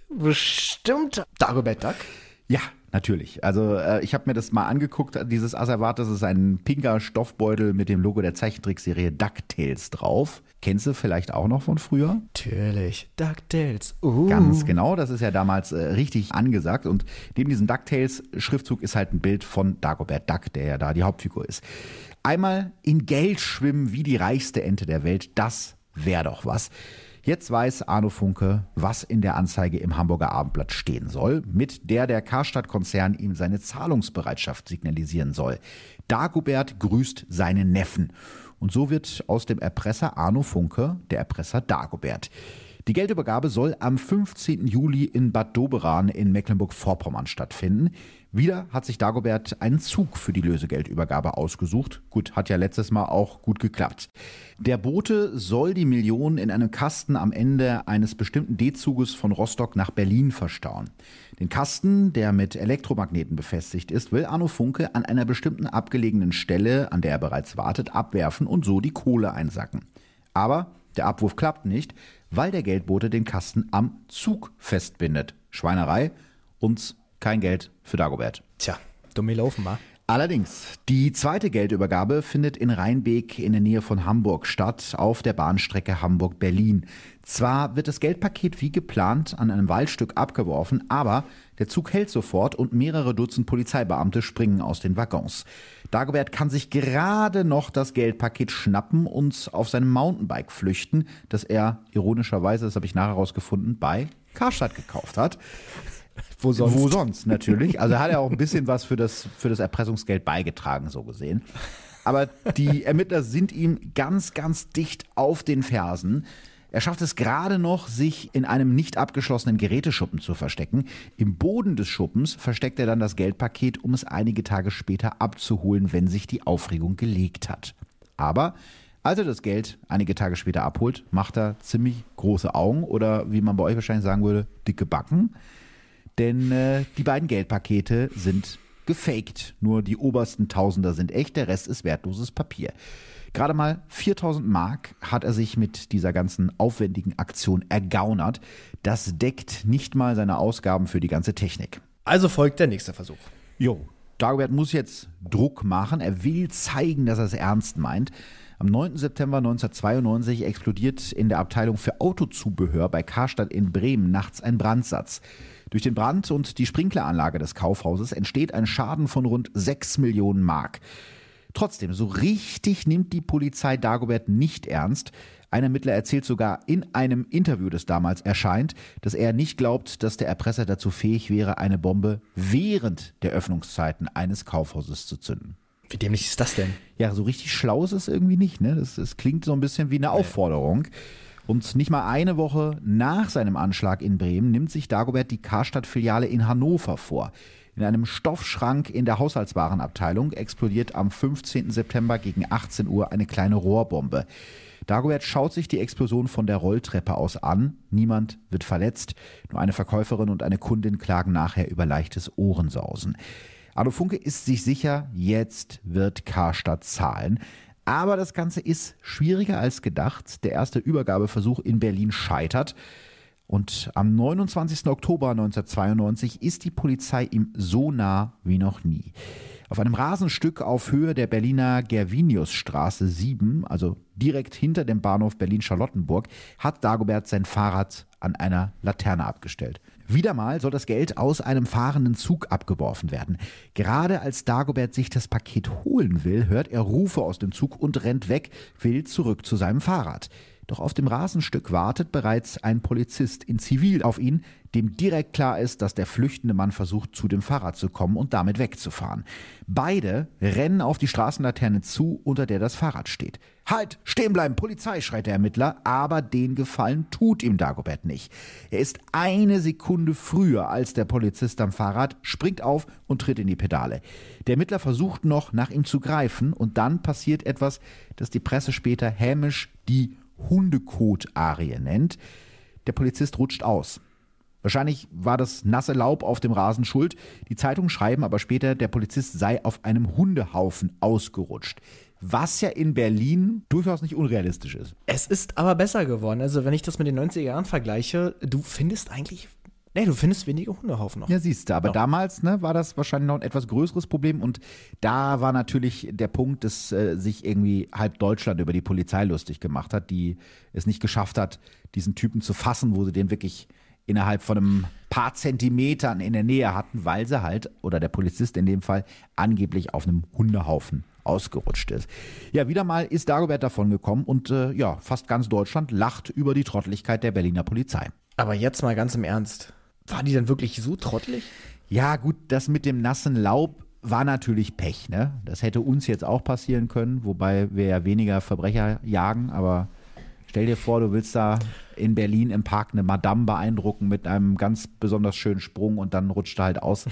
Bestimmt Dagobert Duck. Ja, natürlich. Also ich habe mir das mal angeguckt, dieses Asservat, das ist ein pinker Stoffbeutel mit dem Logo der Zeichentrickserie DuckTales drauf. Kennst du vielleicht auch noch von früher? Natürlich, DuckTales. Ganz genau, das ist ja damals richtig angesagt. Und neben diesem DuckTales-Schriftzug ist halt ein Bild von Dagobert Duck, der ja da die Hauptfigur ist. Einmal in Geld schwimmen wie die reichste Ente der Welt, das wäre doch was. Jetzt weiß Arno Funke, was in der Anzeige im Hamburger Abendblatt stehen soll, mit der Karstadt-Konzern ihm seine Zahlungsbereitschaft signalisieren soll. Dagobert grüßt seinen Neffen. Und so wird aus dem Erpresser Arno Funke der Erpresser Dagobert. Die Geldübergabe soll am 15. Juli in Bad Doberan in Mecklenburg-Vorpommern stattfinden. Wieder hat sich Dagobert einen Zug für die Lösegeldübergabe ausgesucht. Gut, hat ja letztes Mal auch gut geklappt. Der Bote soll die Millionen in einem Kasten am Ende eines bestimmten D-Zuges von Rostock nach Berlin verstauen. Den Kasten, der mit Elektromagneten befestigt ist, will Arno Funke an einer bestimmten abgelegenen Stelle, an der er bereits wartet, abwerfen und so die Kohle einsacken. Aber der Abwurf klappt nicht, weil der Geldbote den Kasten am Zug festbindet. Schweinerei und kein Geld für Dagobert. Tja, dumme laufen mal. Allerdings, die zweite Geldübergabe findet in Rheinbeek in der Nähe von Hamburg statt, auf der Bahnstrecke Hamburg-Berlin. Zwar wird das Geldpaket wie geplant an einem Waldstück abgeworfen, aber der Zug hält sofort und mehrere Dutzend Polizeibeamte springen aus den Waggons. Dagobert kann sich gerade noch das Geldpaket schnappen und auf seinem Mountainbike flüchten, das er ironischerweise, das habe ich nachher herausgefunden, bei Karstadt gekauft hat. Wo sonst? Wo sonst, natürlich. Also hat er auch ein bisschen was für das Erpressungsgeld beigetragen, so gesehen. Aber die Ermittler sind ihm ganz, ganz dicht auf den Fersen. Er schafft es gerade noch, sich in einem nicht abgeschlossenen Geräteschuppen zu verstecken. Im Boden des Schuppens versteckt er dann das Geldpaket, um es einige Tage später abzuholen, wenn sich die Aufregung gelegt hat. Aber als er das Geld einige Tage später abholt, macht er ziemlich große Augen oder, wie man bei euch wahrscheinlich sagen würde, dicke Backen. Denn die beiden Geldpakete sind gefaked. Nur die obersten Tausender sind echt, der Rest ist wertloses Papier. Gerade mal 4.000 Mark hat er sich mit dieser ganzen aufwendigen Aktion ergaunert. Das deckt nicht mal seine Ausgaben für die ganze Technik. Also folgt der nächste Versuch. Jo, Dagobert muss jetzt Druck machen. Er will zeigen, dass er es ernst meint. Am 9. September 1992 explodiert in der Abteilung für Autozubehör bei Karstadt in Bremen nachts ein Brandsatz. Durch den Brand und die Sprinkleranlage des Kaufhauses entsteht ein Schaden von rund 6 Millionen Mark. Trotzdem, so richtig nimmt die Polizei Dagobert nicht ernst. Ein Ermittler erzählt sogar in einem Interview, das damals erscheint, dass er nicht glaubt, dass der Erpresser dazu fähig wäre, eine Bombe während der Öffnungszeiten eines Kaufhauses zu zünden. Wie dämlich ist das denn? Ja, so richtig schlau ist es irgendwie nicht, ne? Das klingt so ein bisschen wie eine Aufforderung. Und nicht mal eine Woche nach seinem Anschlag in Bremen nimmt sich Dagobert die Karstadt-Filiale in Hannover vor. In einem Stoffschrank in der Haushaltswarenabteilung explodiert am 15. September gegen 18 Uhr eine kleine Rohrbombe. Dagobert schaut sich die Explosion von der Rolltreppe aus an. Niemand wird verletzt. Nur eine Verkäuferin und eine Kundin klagen nachher über leichtes Ohrensausen. Arno Funke ist sich sicher, jetzt wird Karstadt zahlen. Aber das Ganze ist schwieriger als gedacht. Der erste Übergabeversuch in Berlin scheitert. Und am 29. Oktober 1992 ist die Polizei ihm so nah wie noch nie. Auf einem Rasenstück auf Höhe der Berliner Gerviniusstraße 7, also direkt hinter dem Bahnhof Berlin-Charlottenburg, hat Dagobert sein Fahrrad an einer Laterne abgestellt. Wieder mal soll das Geld aus einem fahrenden Zug abgeworfen werden. Gerade als Dagobert sich das Paket holen will, hört er Rufe aus dem Zug und rennt weg, will zurück zu seinem Fahrrad. Doch auf dem Rasenstück wartet bereits ein Polizist in Zivil auf ihn, dem direkt klar ist, dass der flüchtende Mann versucht, zu dem Fahrrad zu kommen und damit wegzufahren. Beide rennen auf die Straßenlaterne zu, unter der das Fahrrad steht. Halt, stehen bleiben, Polizei, schreit der Ermittler, aber den Gefallen tut ihm Dagobert nicht. Er ist eine Sekunde früher als der Polizist am Fahrrad, springt auf und tritt in die Pedale. Der Ermittler versucht noch, nach ihm zu greifen und dann passiert etwas, das die Presse später hämisch die Hundekot-Arie nennt. Der Polizist rutscht aus. Wahrscheinlich war das nasse Laub auf dem Rasen schuld. Die Zeitungen schreiben aber später, der Polizist sei auf einem Hundehaufen ausgerutscht. Was ja in Berlin durchaus nicht unrealistisch ist. Es ist aber besser geworden. Also wenn ich das mit den 90er Jahren vergleiche, du findest weniger Hundehaufen noch. Ja, siehst du, aber damals war das wahrscheinlich noch ein etwas größeres Problem und da war natürlich der Punkt, dass sich irgendwie halb Deutschland über die Polizei lustig gemacht hat, die es nicht geschafft hat, diesen Typen zu fassen, wo sie den wirklich innerhalb von einem paar Zentimetern in der Nähe hatten, weil sie halt, oder der Polizist in dem Fall, angeblich auf einem Hundehaufen ausgerutscht ist. Ja, wieder mal ist Dagobert davon gekommen und fast ganz Deutschland lacht über die Trotteligkeit der Berliner Polizei. Aber jetzt mal ganz im Ernst, war die denn wirklich so trottelig? Ja gut, das mit dem nassen Laub war natürlich Pech, ne? Das hätte uns jetzt auch passieren können, wobei wir ja weniger Verbrecher jagen, aber stell dir vor, du willst da in Berlin im Park eine Madame beeindrucken mit einem ganz besonders schönen Sprung und dann rutscht er halt aus.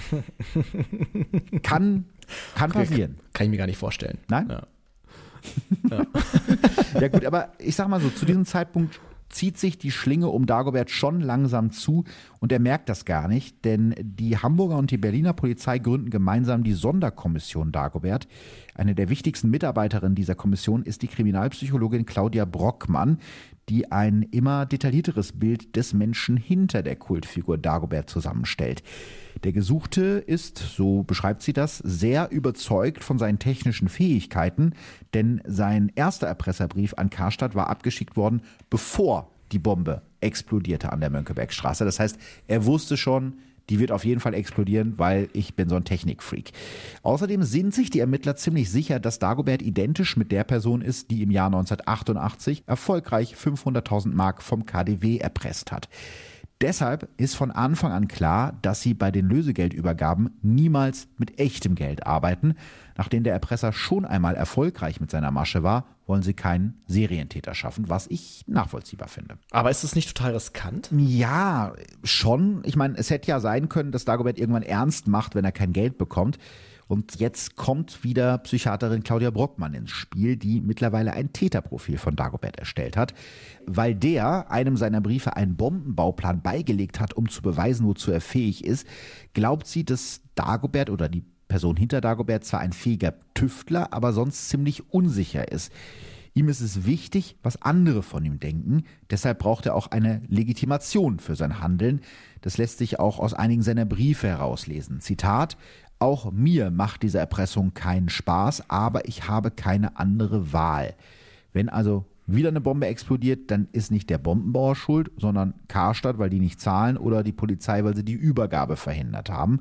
Kann passieren. Kann ich mir gar nicht vorstellen. Nein? Ja. Ja gut, aber ich sag mal so, zu diesem Zeitpunkt zieht sich die Schlinge um Dagobert schon langsam zu und er merkt das gar nicht, denn die Hamburger und die Berliner Polizei gründen gemeinsam die Sonderkommission Dagobert. Eine der wichtigsten Mitarbeiterinnen dieser Kommission ist die Kriminalpsychologin Claudia Brockmann, die ein immer detaillierteres Bild des Menschen hinter der Kultfigur Dagobert zusammenstellt. Der Gesuchte ist, so beschreibt sie das, sehr überzeugt von seinen technischen Fähigkeiten, denn sein erster Erpresserbrief an Karstadt war abgeschickt worden, bevor die Bombe explodierte an der Mönckebergstraße. Das heißt, er wusste schon, die wird auf jeden Fall explodieren, weil ich bin so ein Technikfreak. Außerdem sind sich die Ermittler ziemlich sicher, dass Dagobert identisch mit der Person ist, die im Jahr 1988 erfolgreich 500.000 Mark vom KaDeWe erpresst hat. Deshalb ist von Anfang an klar, dass sie bei den Lösegeldübergaben niemals mit echtem Geld arbeiten. Nachdem der Erpresser schon einmal erfolgreich mit seiner Masche war, wollen sie keinen Serientäter schaffen, was ich nachvollziehbar finde. Aber ist es nicht total riskant? Ja, schon. Ich meine, es hätte ja sein können, dass Dagobert irgendwann ernst macht, wenn er kein Geld bekommt. Und jetzt kommt wieder Psychiaterin Claudia Brockmann ins Spiel, die mittlerweile ein Täterprofil von Dagobert erstellt hat. Weil der einem seiner Briefe einen Bombenbauplan beigelegt hat, um zu beweisen, wozu er fähig ist, glaubt sie, dass Dagobert oder die Person hinter Dagobert zwar ein fähiger Tüftler, aber sonst ziemlich unsicher ist. Ihm ist es wichtig, was andere von ihm denken. Deshalb braucht er auch eine Legitimation für sein Handeln. Das lässt sich auch aus einigen seiner Briefe herauslesen. Zitat: Auch mir macht diese Erpressung keinen Spaß, aber ich habe keine andere Wahl. Wenn also wieder eine Bombe explodiert, dann ist nicht der Bombenbauer schuld, sondern Karstadt, weil die nicht zahlen, oder die Polizei, weil sie die Übergabe verhindert haben.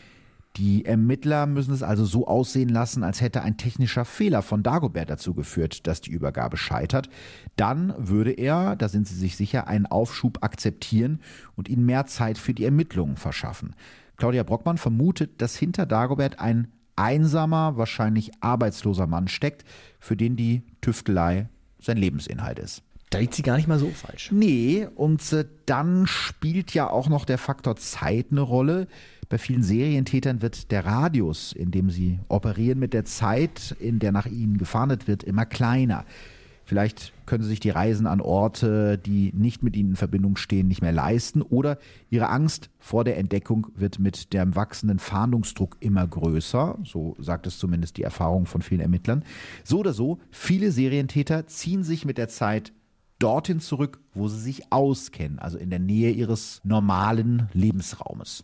Die Ermittler müssen es also so aussehen lassen, als hätte ein technischer Fehler von Dagobert dazu geführt, dass die Übergabe scheitert. Dann würde er, da sind sie sich sicher, einen Aufschub akzeptieren und ihnen mehr Zeit für die Ermittlungen verschaffen. Claudia Brockmann vermutet, dass hinter Dagobert ein einsamer, wahrscheinlich arbeitsloser Mann steckt, für den die Tüftelei sein Lebensinhalt ist. Da liegt sie gar nicht mal so falsch. Nee, und dann spielt ja auch noch der Faktor Zeit eine Rolle. Bei vielen Serientätern wird der Radius, in dem sie operieren, mit der Zeit, in der nach ihnen gefahndet wird, immer kleiner. Vielleicht können sie sich die Reisen an Orte, die nicht mit ihnen in Verbindung stehen, nicht mehr leisten, oder ihre Angst vor der Entdeckung wird mit dem wachsenden Fahndungsdruck immer größer, so sagt es zumindest die Erfahrung von vielen Ermittlern. So oder so, viele Serientäter ziehen sich mit der Zeit dorthin zurück, wo sie sich auskennen, also in der Nähe ihres normalen Lebensraumes.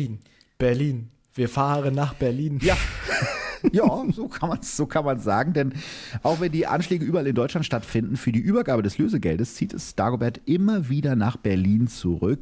Berlin. Wir fahren nach Berlin. Ja. Ja, so kann man sagen, denn auch wenn die Anschläge überall in Deutschland stattfinden, für die Übergabe des Lösegeldes zieht es Dagobert immer wieder nach Berlin zurück.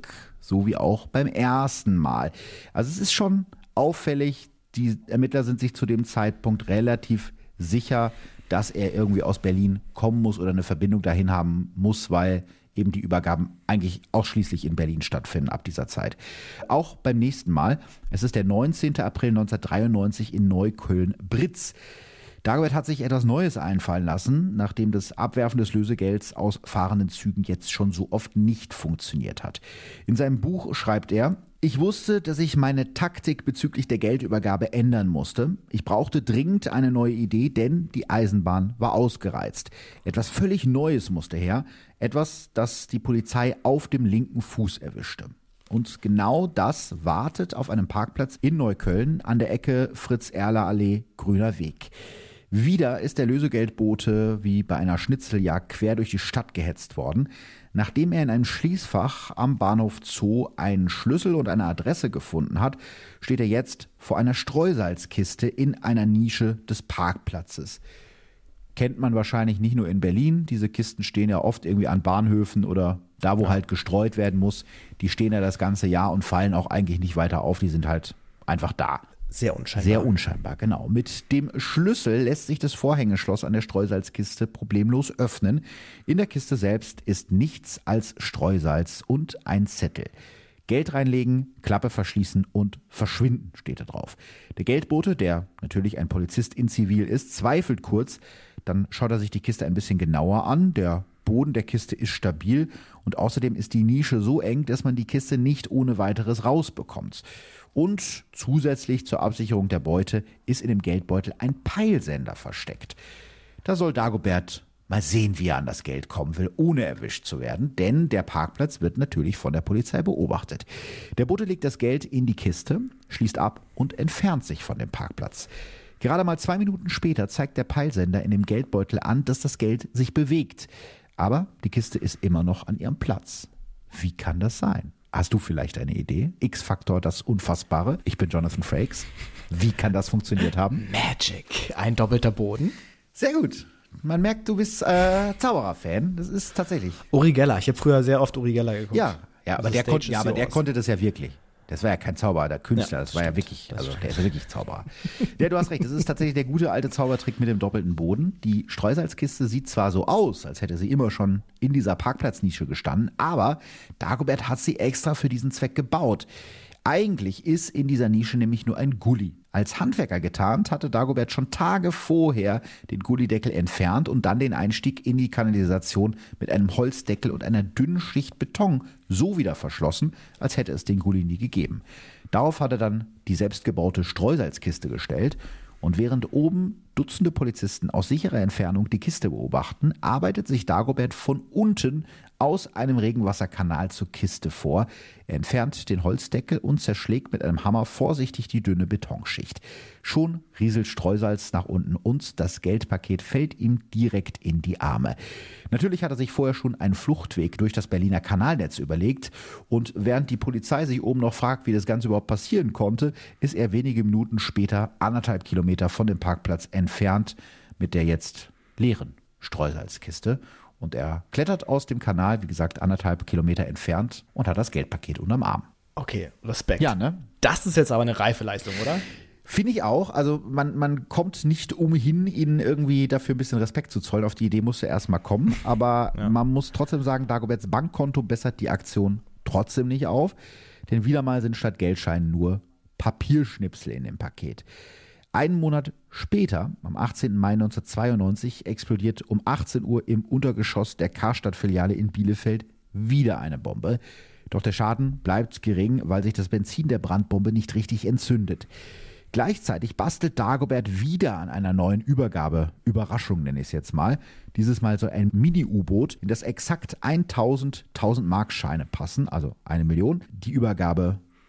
so wie auch beim ersten Mal. Also es ist schon auffällig, die Ermittler sind sich zu dem Zeitpunkt relativ sicher, dass er irgendwie aus Berlin kommen muss oder eine Verbindung dahin haben muss, weil eben die Übergaben eigentlich ausschließlich in Berlin stattfinden ab dieser Zeit. Auch beim nächsten Mal, es ist der 19. April 1993 in Neukölln-Britz. Dagobert hat sich etwas Neues einfallen lassen, nachdem das Abwerfen des Lösegelds aus fahrenden Zügen jetzt schon so oft nicht funktioniert hat. In seinem Buch schreibt er: Ich wusste, dass ich meine Taktik bezüglich der Geldübergabe ändern musste. Ich brauchte dringend eine neue Idee, denn die Eisenbahn war ausgereizt. Etwas völlig Neues musste her, etwas, das die Polizei auf dem linken Fuß erwischte. Und genau das wartet auf einem Parkplatz in Neukölln an der Ecke Fritz-Erler-Allee, Grüner Weg. Wieder ist der Lösegeldbote wie bei einer Schnitzeljagd quer durch die Stadt gehetzt worden. Nachdem er in einem Schließfach am Bahnhof Zoo einen Schlüssel und eine Adresse gefunden hat, steht er jetzt vor einer Streusalzkiste in einer Nische des Parkplatzes. Kennt man wahrscheinlich nicht nur in Berlin. Diese Kisten stehen ja oft irgendwie an Bahnhöfen oder da, wo halt gestreut werden muss. Die stehen ja das ganze Jahr und fallen auch eigentlich nicht weiter auf. Die sind halt einfach da. Sehr unscheinbar. Sehr unscheinbar, genau. Mit dem Schlüssel lässt sich das Vorhängeschloss an der Streusalzkiste problemlos öffnen. In der Kiste selbst ist nichts als Streusalz und ein Zettel. Geld reinlegen, Klappe verschließen und verschwinden steht da drauf. Der Geldbote, der natürlich ein Polizist in Zivil ist, zweifelt kurz. Dann schaut er sich die Kiste ein bisschen genauer an. Der Boden der Kiste ist stabil und außerdem ist die Nische so eng, dass man die Kiste nicht ohne weiteres rausbekommt. Und zusätzlich zur Absicherung der Beute ist in dem Geldbeutel ein Peilsender versteckt. Da soll Dagobert mal sehen, wie er an das Geld kommen will, ohne erwischt zu werden, denn der Parkplatz wird natürlich von der Polizei beobachtet. Der Bote legt das Geld in die Kiste, schließt ab und entfernt sich von dem Parkplatz. Gerade mal 2 Minuten später zeigt der Peilsender in dem Geldbeutel an, dass das Geld sich bewegt. Aber die Kiste ist immer noch an ihrem Platz. Wie kann das sein? Hast du vielleicht eine Idee? X-Faktor, das Unfassbare. Ich bin Jonathan Frakes. Wie kann das funktioniert haben? Magic. Ein doppelter Boden. Sehr gut. Man merkt, du bist Zauberer-Fan. Das ist tatsächlich. Uri Geller. Ich habe früher sehr oft Uri Geller geguckt. Ja, aber der konnte das ja wirklich. Das war ja kein Zauberer, der Künstler, das war ja wirklich, also der ist ja wirklich Zauberer. Ja, du hast recht, das ist tatsächlich der gute alte Zaubertrick mit dem doppelten Boden. Die Streusalzkiste sieht zwar so aus, als hätte sie immer schon in dieser Parkplatznische gestanden, aber Dagobert hat sie extra für diesen Zweck gebaut. Eigentlich ist in dieser Nische nämlich nur ein Gully. Als Handwerker getarnt hatte Dagobert schon Tage vorher den Gullydeckel entfernt und dann den Einstieg in die Kanalisation mit einem Holzdeckel und einer dünnen Schicht Beton so wieder verschlossen, als hätte es den Gully nie gegeben. Darauf hat er dann die selbstgebaute Streusalzkiste gestellt und während oben Dutzende Polizisten aus sicherer Entfernung die Kiste beobachten, arbeitet sich Dagobert von unten aus einem Regenwasserkanal zur Kiste vor. Er entfernt den Holzdeckel und zerschlägt mit einem Hammer vorsichtig die dünne Betonschicht. Schon rieselt Streusalz nach unten und das Geldpaket fällt ihm direkt in die Arme. Natürlich hat er sich vorher schon einen Fluchtweg durch das Berliner Kanalnetz überlegt und während die Polizei sich oben noch fragt, wie das Ganze überhaupt passieren konnte, ist er wenige Minuten später 1,5 Kilometer von dem Parkplatz entfernt mit der jetzt leeren Streusalzkiste. Und er klettert aus dem Kanal, wie gesagt, 1,5 Kilometer entfernt und hat das Geldpaket unterm Arm. Okay, Respekt. Ja, ne? Das ist jetzt aber eine reife Leistung, oder? Finde ich auch. Also man kommt nicht umhin, ihnen irgendwie dafür ein bisschen Respekt zu zollen. Auf die Idee musste erst mal kommen. Aber man muss trotzdem sagen, Dagoberts Bankkonto bessert die Aktion trotzdem nicht auf. Denn wieder mal sind statt Geldscheinen nur Papierschnipsel in dem Paket. Einen Monat später, am 18. Mai 1992, explodiert um 18 Uhr im Untergeschoss der Karstadt-Filiale in Bielefeld wieder eine Bombe. Doch der Schaden bleibt gering, weil sich das Benzin der Brandbombe nicht richtig entzündet. Gleichzeitig bastelt Dagobert wieder an einer neuen Übergabe. Überraschung nenne ich es jetzt mal. Dieses Mal soll ein Mini-U-Boot, in das exakt 1000 Markscheine passen, also 1 Million. Die Übergabe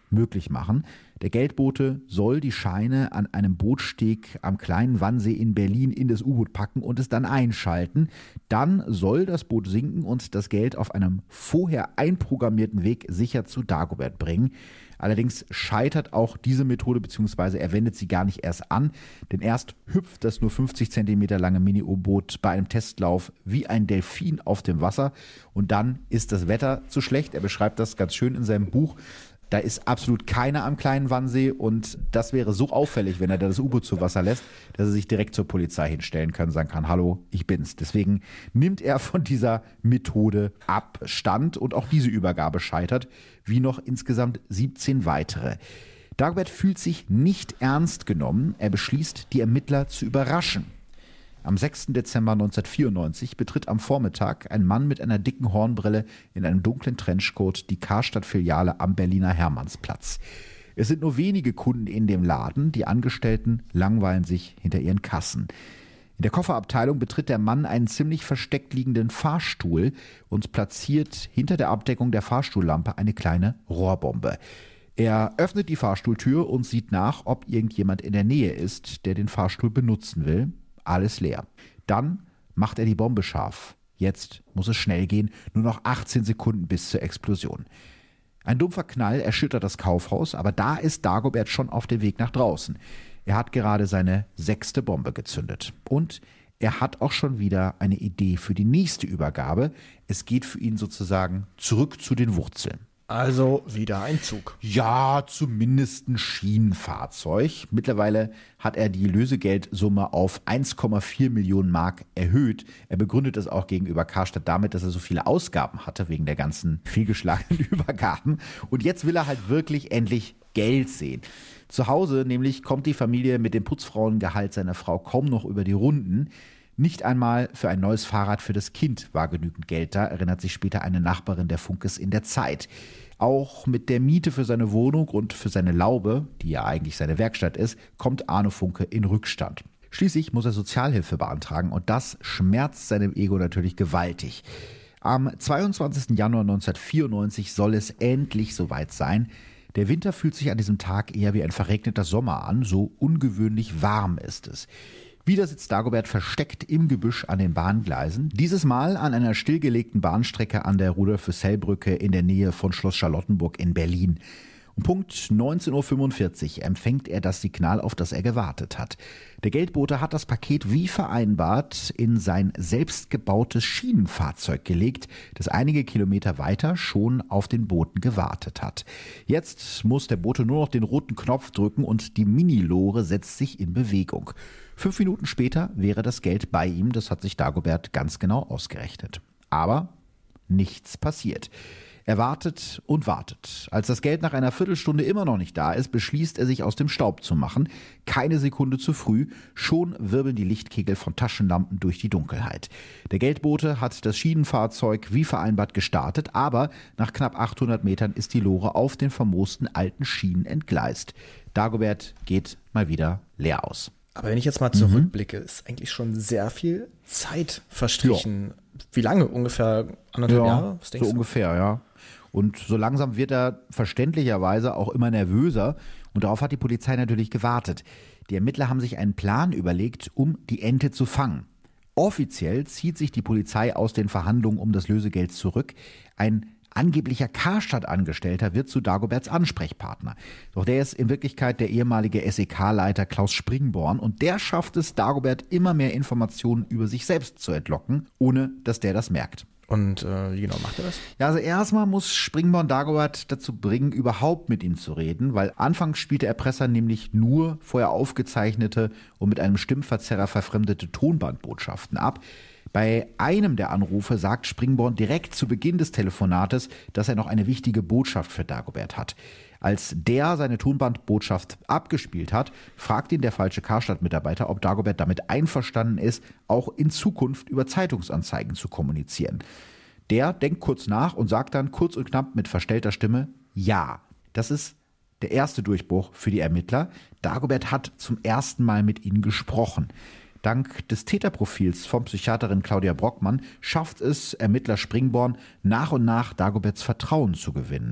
möglich machen. Der Geldbote soll die Scheine an einem Bootsteg am kleinen Wannsee in Berlin in das U-Boot packen und es dann einschalten. Dann soll das Boot sinken und das Geld auf einem vorher einprogrammierten Weg sicher zu Dagobert bringen. Allerdings scheitert auch diese Methode, beziehungsweise er wendet sie gar nicht erst an, denn erst hüpft das nur 50 Zentimeter lange Mini-U-Boot bei einem Testlauf wie ein Delfin auf dem Wasser und dann ist das Wetter zu schlecht. Er beschreibt das ganz schön in seinem Buch. Da ist absolut keiner am kleinen Wannsee und das wäre so auffällig, wenn er da das U-Boot zu Wasser lässt, dass er sich direkt zur Polizei hinstellen kann und sagen kann, hallo, ich bin's. Deswegen nimmt er von dieser Methode Abstand und auch diese Übergabe scheitert, wie noch insgesamt 17 weitere. Dagobert fühlt sich nicht ernst genommen. Er beschließt, die Ermittler zu überraschen. Am 6. Dezember 1994 betritt am Vormittag ein Mann mit einer dicken Hornbrille in einem dunklen Trenchcoat die Karstadt-Filiale am Berliner Hermannsplatz. Es sind nur wenige Kunden in dem Laden, die Angestellten langweilen sich hinter ihren Kassen. In der Kofferabteilung betritt der Mann einen ziemlich versteckt liegenden Fahrstuhl und platziert hinter der Abdeckung der Fahrstuhllampe eine kleine Rohrbombe. Er öffnet die Fahrstuhltür und sieht nach, ob irgendjemand in der Nähe ist, der den Fahrstuhl benutzen will. Alles leer. Dann macht er die Bombe scharf. Jetzt muss es schnell gehen, nur noch 18 Sekunden bis zur Explosion. Ein dumpfer Knall erschüttert das Kaufhaus, aber da ist Dagobert schon auf dem Weg nach draußen. Er hat gerade seine 6. Bombe gezündet. Und er hat auch schon wieder eine Idee für die nächste Übergabe. Es geht für ihn sozusagen zurück zu den Wurzeln. Also wieder ein Zug. Ja, zumindest ein Schienenfahrzeug. Mittlerweile hat er die Lösegeldsumme auf 1,4 Millionen Mark erhöht. Er begründet es auch gegenüber Karstadt damit, dass er so viele Ausgaben hatte wegen der ganzen vielgeschlagenen Übergaben. Und jetzt will er halt wirklich endlich Geld sehen. Zu Hause nämlich kommt die Familie mit dem Putzfrauengehalt seiner Frau kaum noch über die Runden. Nicht einmal für ein neues Fahrrad für das Kind war genügend Geld da, erinnert sich später eine Nachbarin der Funkes in der Zeit. Auch mit der Miete für seine Wohnung und für seine Laube, die ja eigentlich seine Werkstatt ist, kommt Arno Funke in Rückstand. Schließlich muss er Sozialhilfe beantragen und das schmerzt seinem Ego natürlich gewaltig. Am 22. Januar 1994 soll es endlich soweit sein. Der Winter fühlt sich an diesem Tag eher wie ein verregneter Sommer an, so ungewöhnlich warm ist es. Wieder sitzt Dagobert versteckt im Gebüsch an den Bahngleisen. Dieses Mal an einer stillgelegten Bahnstrecke an der Rudolf-Füssell-Brücke in der Nähe von Schloss Charlottenburg in Berlin. Um Punkt 19.45 Uhr empfängt er das Signal, auf das er gewartet hat. Der Geldbote hat das Paket wie vereinbart in sein selbstgebautes Schienenfahrzeug gelegt, das einige Kilometer weiter schon auf den Boten gewartet hat. Jetzt muss der Bote nur noch den roten Knopf drücken und die Mini-Lore setzt sich in Bewegung. 5 Minuten später wäre das Geld bei ihm, das hat sich Dagobert ganz genau ausgerechnet. Aber nichts passiert. Er wartet und wartet. Als das Geld nach einer Viertelstunde immer noch nicht da ist, beschließt er, sich aus dem Staub zu machen. Keine Sekunde zu früh, schon wirbeln die Lichtkegel von Taschenlampen durch die Dunkelheit. Der Geldbote hat das Schienenfahrzeug wie vereinbart gestartet, aber nach knapp 800 Metern ist die Lore auf den vermoosten alten Schienen entgleist. Dagobert geht mal wieder leer aus. Aber wenn ich jetzt mal zurückblicke, ist eigentlich schon sehr viel Zeit verstrichen. Ja. Wie lange? Ungefähr 1,5 Jahre? Was denkst du? So ungefähr, ja. Und so langsam wird er verständlicherweise auch immer nervöser. Und darauf hat die Polizei natürlich gewartet. Die Ermittler haben sich einen Plan überlegt, um die Ente zu fangen. Offiziell zieht sich die Polizei aus den Verhandlungen um das Lösegeld zurück. Ein angeblicher Karstadt-Angestellter wird zu Dagoberts Ansprechpartner. Doch der ist in Wirklichkeit der ehemalige SEK-Leiter Klaus Springborn und der schafft es, Dagobert immer mehr Informationen über sich selbst zu entlocken, ohne dass der das merkt. Und wie genau macht er das? Ja, also erstmal muss Springborn Dagobert dazu bringen, überhaupt mit ihm zu reden, weil anfangs spielt der Erpresser nämlich nur vorher aufgezeichnete und mit einem Stimmverzerrer verfremdete Tonbandbotschaften ab. Bei einem der Anrufe sagt Springborn direkt zu Beginn des Telefonates, dass er noch eine wichtige Botschaft für Dagobert hat. Als der seine Tonbandbotschaft abgespielt hat, fragt ihn der falsche Karstadt-Mitarbeiter, ob Dagobert damit einverstanden ist, auch in Zukunft über Zeitungsanzeigen zu kommunizieren. Der denkt kurz nach und sagt dann kurz und knapp mit verstellter Stimme ja. Das ist der erste Durchbruch für die Ermittler. Dagobert hat zum ersten Mal mit ihnen gesprochen. Dank des Täterprofils von Psychiaterin Claudia Brockmann schafft es Ermittler Springborn nach und nach Dagoberts Vertrauen zu gewinnen.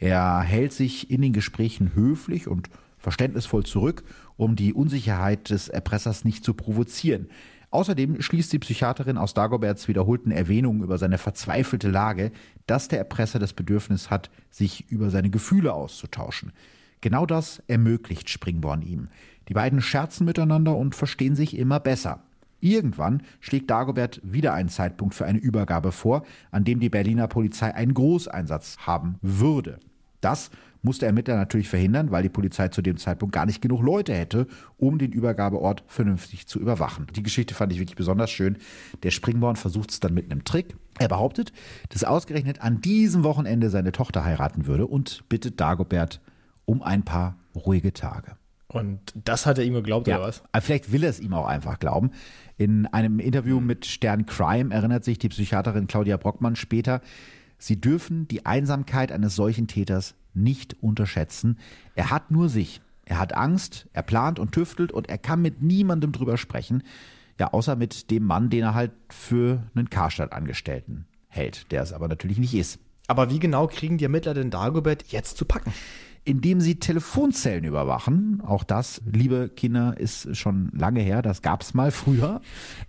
Er hält sich in den Gesprächen höflich und verständnisvoll zurück, um die Unsicherheit des Erpressers nicht zu provozieren. Außerdem schließt die Psychiaterin aus Dagoberts wiederholten Erwähnungen über seine verzweifelte Lage, dass der Erpresser das Bedürfnis hat, sich über seine Gefühle auszutauschen. Genau das ermöglicht Springborn ihm. Die beiden scherzen miteinander und verstehen sich immer besser. Irgendwann schlägt Dagobert wieder einen Zeitpunkt für eine Übergabe vor, an dem die Berliner Polizei einen Großeinsatz haben würde. Das muss der Ermittler natürlich verhindern, weil die Polizei zu dem Zeitpunkt gar nicht genug Leute hätte, um den Übergabeort vernünftig zu überwachen. Die Geschichte fand ich wirklich besonders schön. Der Springborn versucht es dann mit einem Trick. Er behauptet, dass er ausgerechnet an diesem Wochenende seine Tochter heiraten würde und bittet Dagobert um ein paar ruhige Tage. Und das hat er ihm geglaubt, oder was? Aber vielleicht will er es ihm auch einfach glauben. In einem Interview mit Stern Crime erinnert sich die Psychiaterin Claudia Brockmann später, sie dürfen die Einsamkeit eines solchen Täters nicht unterschätzen. Er hat nur sich. Er hat Angst, er plant und tüftelt und er kann mit niemandem drüber sprechen. Ja, außer mit dem Mann, den er halt für einen Karstadt-Angestellten hält, der es aber natürlich nicht ist. Aber wie genau kriegen die Ermittler den Dagobert jetzt zu packen? Indem sie Telefonzellen überwachen. Auch das, liebe Kinder, ist schon lange her. Das gab es mal früher.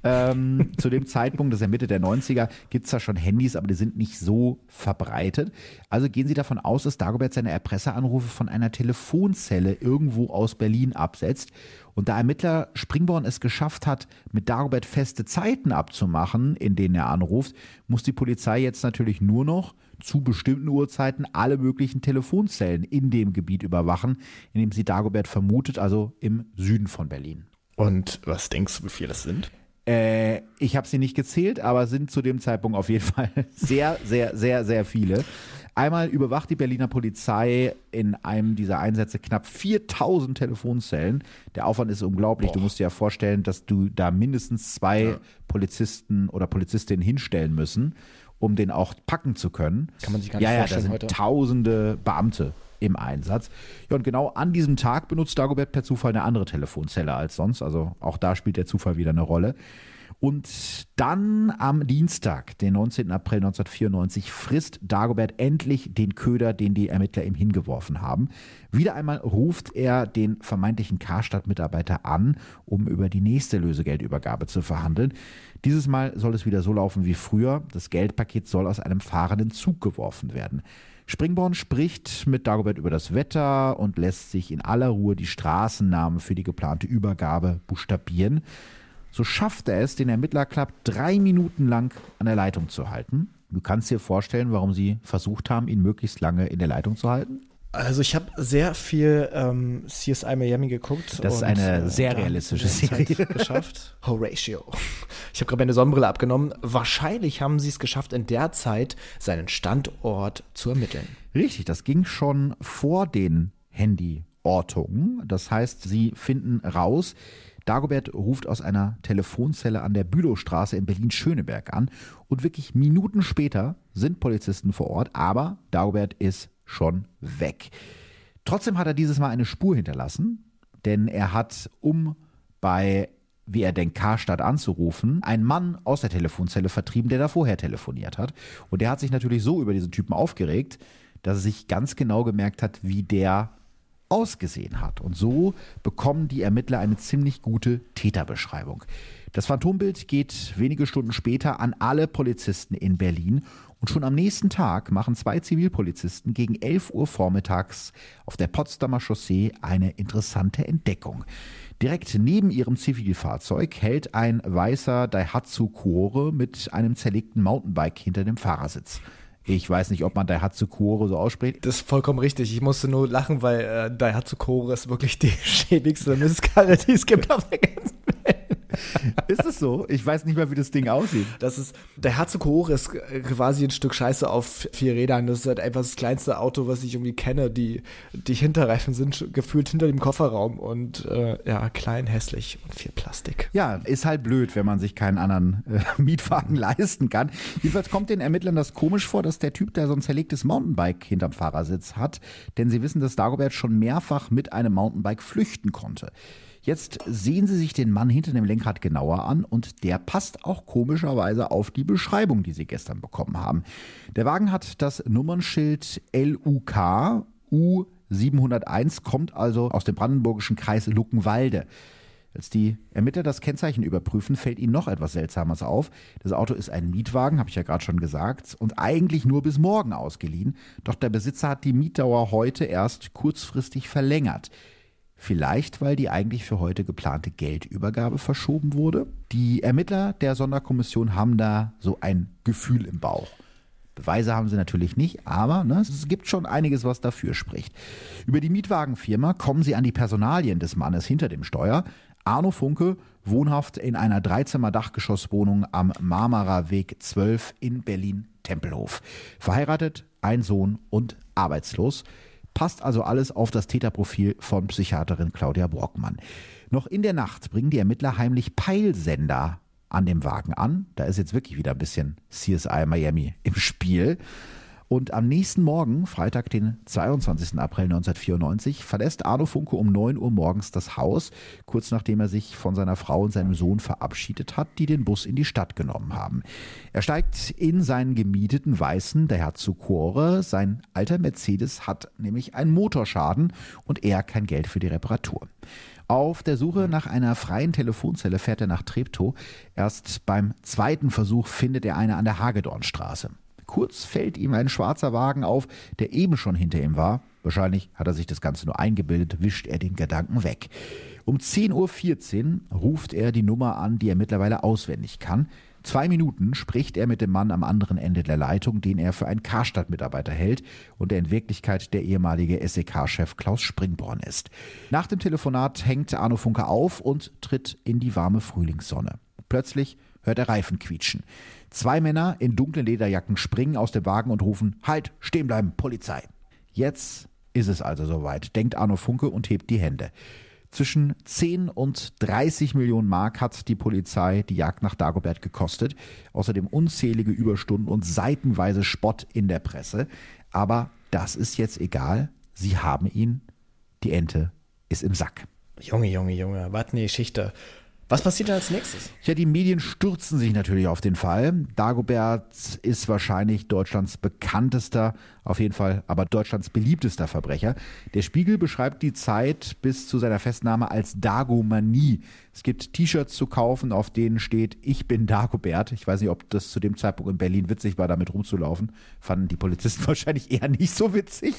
Zu dem Zeitpunkt, das ist ja Mitte der 90er, gibt es da schon Handys, aber die sind nicht so verbreitet. Also gehen sie davon aus, dass Dagobert seine Erpresseranrufe von einer Telefonzelle irgendwo aus Berlin absetzt. Und da Ermittler Springborn es geschafft hat, mit Dagobert feste Zeiten abzumachen, in denen er anruft, muss die Polizei jetzt natürlich nur noch zu bestimmten Uhrzeiten alle möglichen Telefonzellen in dem Gebiet überwachen, in dem sie Dagobert vermutet, also im Süden von Berlin. Und was denkst du, wie viele das sind? Ich habe sie nicht gezählt, aber sind zu dem Zeitpunkt auf jeden Fall sehr, sehr, sehr, sehr viele. Einmal überwacht die Berliner Polizei in einem dieser Einsätze knapp 4000 Telefonzellen. Der Aufwand ist unglaublich. Du musst dir ja vorstellen, dass du da mindestens 2 Polizisten oder Polizistinnen hinstellen müssen, um den auch packen zu können. Kann man sich gar nicht vorstellen da sind heute. Tausende Beamte im Einsatz. Ja, und genau an diesem Tag benutzt Dagobert per Zufall eine andere Telefonzelle als sonst. Also auch da spielt der Zufall wieder eine Rolle. Und dann am Dienstag, den 19. April 1994, frisst Dagobert endlich den Köder, den die Ermittler ihm hingeworfen haben. Wieder einmal ruft er den vermeintlichen Karstadt-Mitarbeiter an, um über die nächste Lösegeldübergabe zu verhandeln. Dieses Mal soll es wieder so laufen wie früher. Das Geldpaket soll aus einem fahrenden Zug geworfen werden. Springborn spricht mit Dagobert über das Wetter und lässt sich in aller Ruhe die Straßennamen für die geplante Übergabe buchstabieren. So schafft er es, den Ermittler knapp 3 Minuten lang an der Leitung zu halten. Du kannst dir vorstellen, warum sie versucht haben, ihn möglichst lange in der Leitung zu halten? Also ich habe sehr viel CSI Miami geguckt. Das ist eine sehr realistische Serie. Geschafft. Horatio. Ich habe gerade meine Sonnenbrille abgenommen. Wahrscheinlich haben sie es geschafft, in der Zeit seinen Standort zu ermitteln. Richtig, das ging schon vor den Handyortungen. Das heißt, sie finden raus, Dagobert ruft aus einer Telefonzelle an der Bülowstraße in Berlin-Schöneberg an und wirklich Minuten später sind Polizisten vor Ort, aber Dagobert ist schon weg. Trotzdem hat er dieses Mal eine Spur hinterlassen, denn er hat, um bei, wie er denkt, Karstadt anzurufen, einen Mann aus der Telefonzelle vertrieben, der da vorher telefoniert hat. Und der hat sich natürlich so über diesen Typen aufgeregt, dass er sich ganz genau gemerkt hat, wie der ausgesehen hat. Und so bekommen die Ermittler eine ziemlich gute Täterbeschreibung. Das Phantombild geht wenige Stunden später an alle Polizisten in Berlin und schon am nächsten Tag machen 2 Zivilpolizisten gegen 11 Uhr vormittags auf der Potsdamer Chaussee eine interessante Entdeckung. Direkt neben ihrem Zivilfahrzeug hält ein weißer Daihatsu Cuore mit einem zerlegten Mountainbike hinter dem Fahrersitz. Ich weiß nicht, ob man Daihatsu Cuore so ausspricht. Das ist vollkommen richtig. Ich musste nur lachen, weil Daihatsu Cuore ist wirklich die schäbigste Mistkarre, die es gibt auf der ganzen Welt. Ist es so? Ich weiß nicht mal, wie das Ding aussieht. Daihatsu Cuore ist quasi ein Stück Scheiße auf 4 Rädern. Das ist halt einfach das kleinste Auto, was ich irgendwie kenne. Die Hinterreifen sind gefühlt hinter dem Kofferraum und klein, hässlich und viel Plastik. Ja, ist halt blöd, wenn man sich keinen anderen Mietwagen leisten kann. Jedenfalls kommt den Ermittlern das komisch vor, dass der Typ da so ein zerlegtes Mountainbike hinterm Fahrersitz hat, denn sie wissen, dass Dagobert schon mehrfach mit einem Mountainbike flüchten konnte. Jetzt sehen Sie sich den Mann hinter dem Lenkrad genauer an und der passt auch komischerweise auf die Beschreibung, die Sie gestern bekommen haben. Der Wagen hat das Nummernschild LUK U701, kommt also aus dem brandenburgischen Kreis Luckenwalde. Als die Ermittler das Kennzeichen überprüfen, fällt ihnen noch etwas Seltsames auf. Das Auto ist ein Mietwagen, habe ich ja gerade schon gesagt, und eigentlich nur bis morgen ausgeliehen. Doch der Besitzer hat die Mietdauer heute erst kurzfristig verlängert. Vielleicht, weil die eigentlich für heute geplante Geldübergabe verschoben wurde? Die Ermittler der Sonderkommission haben da so ein Gefühl im Bauch. Beweise haben sie natürlich nicht, aber es gibt schon einiges, was dafür spricht. Über die Mietwagenfirma kommen sie an die Personalien des Mannes hinter dem Steuer. Arno Funke, wohnhaft in einer 3-Zimmer-Dachgeschosswohnung am Marmarer Weg 12 in Berlin-Tempelhof. Verheiratet, ein Sohn und arbeitslos. Passt also alles auf das Täterprofil von Psychiaterin Claudia Brockmann. Noch in der Nacht bringen die Ermittler heimlich Peilsender an dem Wagen an. Da ist jetzt wirklich wieder ein bisschen CSI Miami im Spiel. Und am nächsten Morgen, Freitag, den 22. April 1994, verlässt Arno Funke um 9 Uhr morgens das Haus, kurz nachdem er sich von seiner Frau und seinem Sohn verabschiedet hat, die den Bus in die Stadt genommen haben. Er steigt in seinen gemieteten weißen Daihatsu Core. Sein alter Mercedes hat nämlich einen Motorschaden und er kein Geld für die Reparatur. Auf der Suche nach einer freien Telefonzelle fährt er nach Treptow. Erst beim zweiten Versuch findet er eine an der Hagedornstraße. Kurz fällt ihm ein schwarzer Wagen auf, der eben schon hinter ihm war. Wahrscheinlich hat er sich das Ganze nur eingebildet, wischt er den Gedanken weg. Um 10.14 Uhr ruft er die Nummer an, die er mittlerweile auswendig kann. 2 Minuten spricht er mit dem Mann am anderen Ende der Leitung, den er für einen Karstadt-Mitarbeiter hält und der in Wirklichkeit der ehemalige SEK-Chef Klaus Springborn ist. Nach dem Telefonat hängt Arno Funke auf und tritt in die warme Frühlingssonne. Plötzlich hört er Reifen quietschen. 2 Männer in dunklen Lederjacken springen aus dem Wagen und rufen: Halt, stehen bleiben, Polizei. Jetzt ist es also soweit, denkt Arno Funke und hebt die Hände. Zwischen 10 und 30 Millionen Mark hat die Polizei die Jagd nach Dagobert gekostet. Außerdem unzählige Überstunden und seitenweise Spott in der Presse. Aber das ist jetzt egal. Sie haben ihn. Die Ente ist im Sack. Junge, was eine Geschichte. Was passiert dann als nächstes? Ja, die Medien stürzen sich natürlich auf den Fall. Dagobert ist wahrscheinlich Deutschlands bekanntester, auf jeden Fall aber Deutschlands beliebtester Verbrecher. Der Spiegel beschreibt die Zeit bis zu seiner Festnahme als Dagomanie. Es gibt T-Shirts zu kaufen, auf denen steht: Ich bin Dagobert. Ich weiß nicht, ob das zu dem Zeitpunkt in Berlin witzig war, damit rumzulaufen. Fanden die Polizisten wahrscheinlich eher nicht so witzig.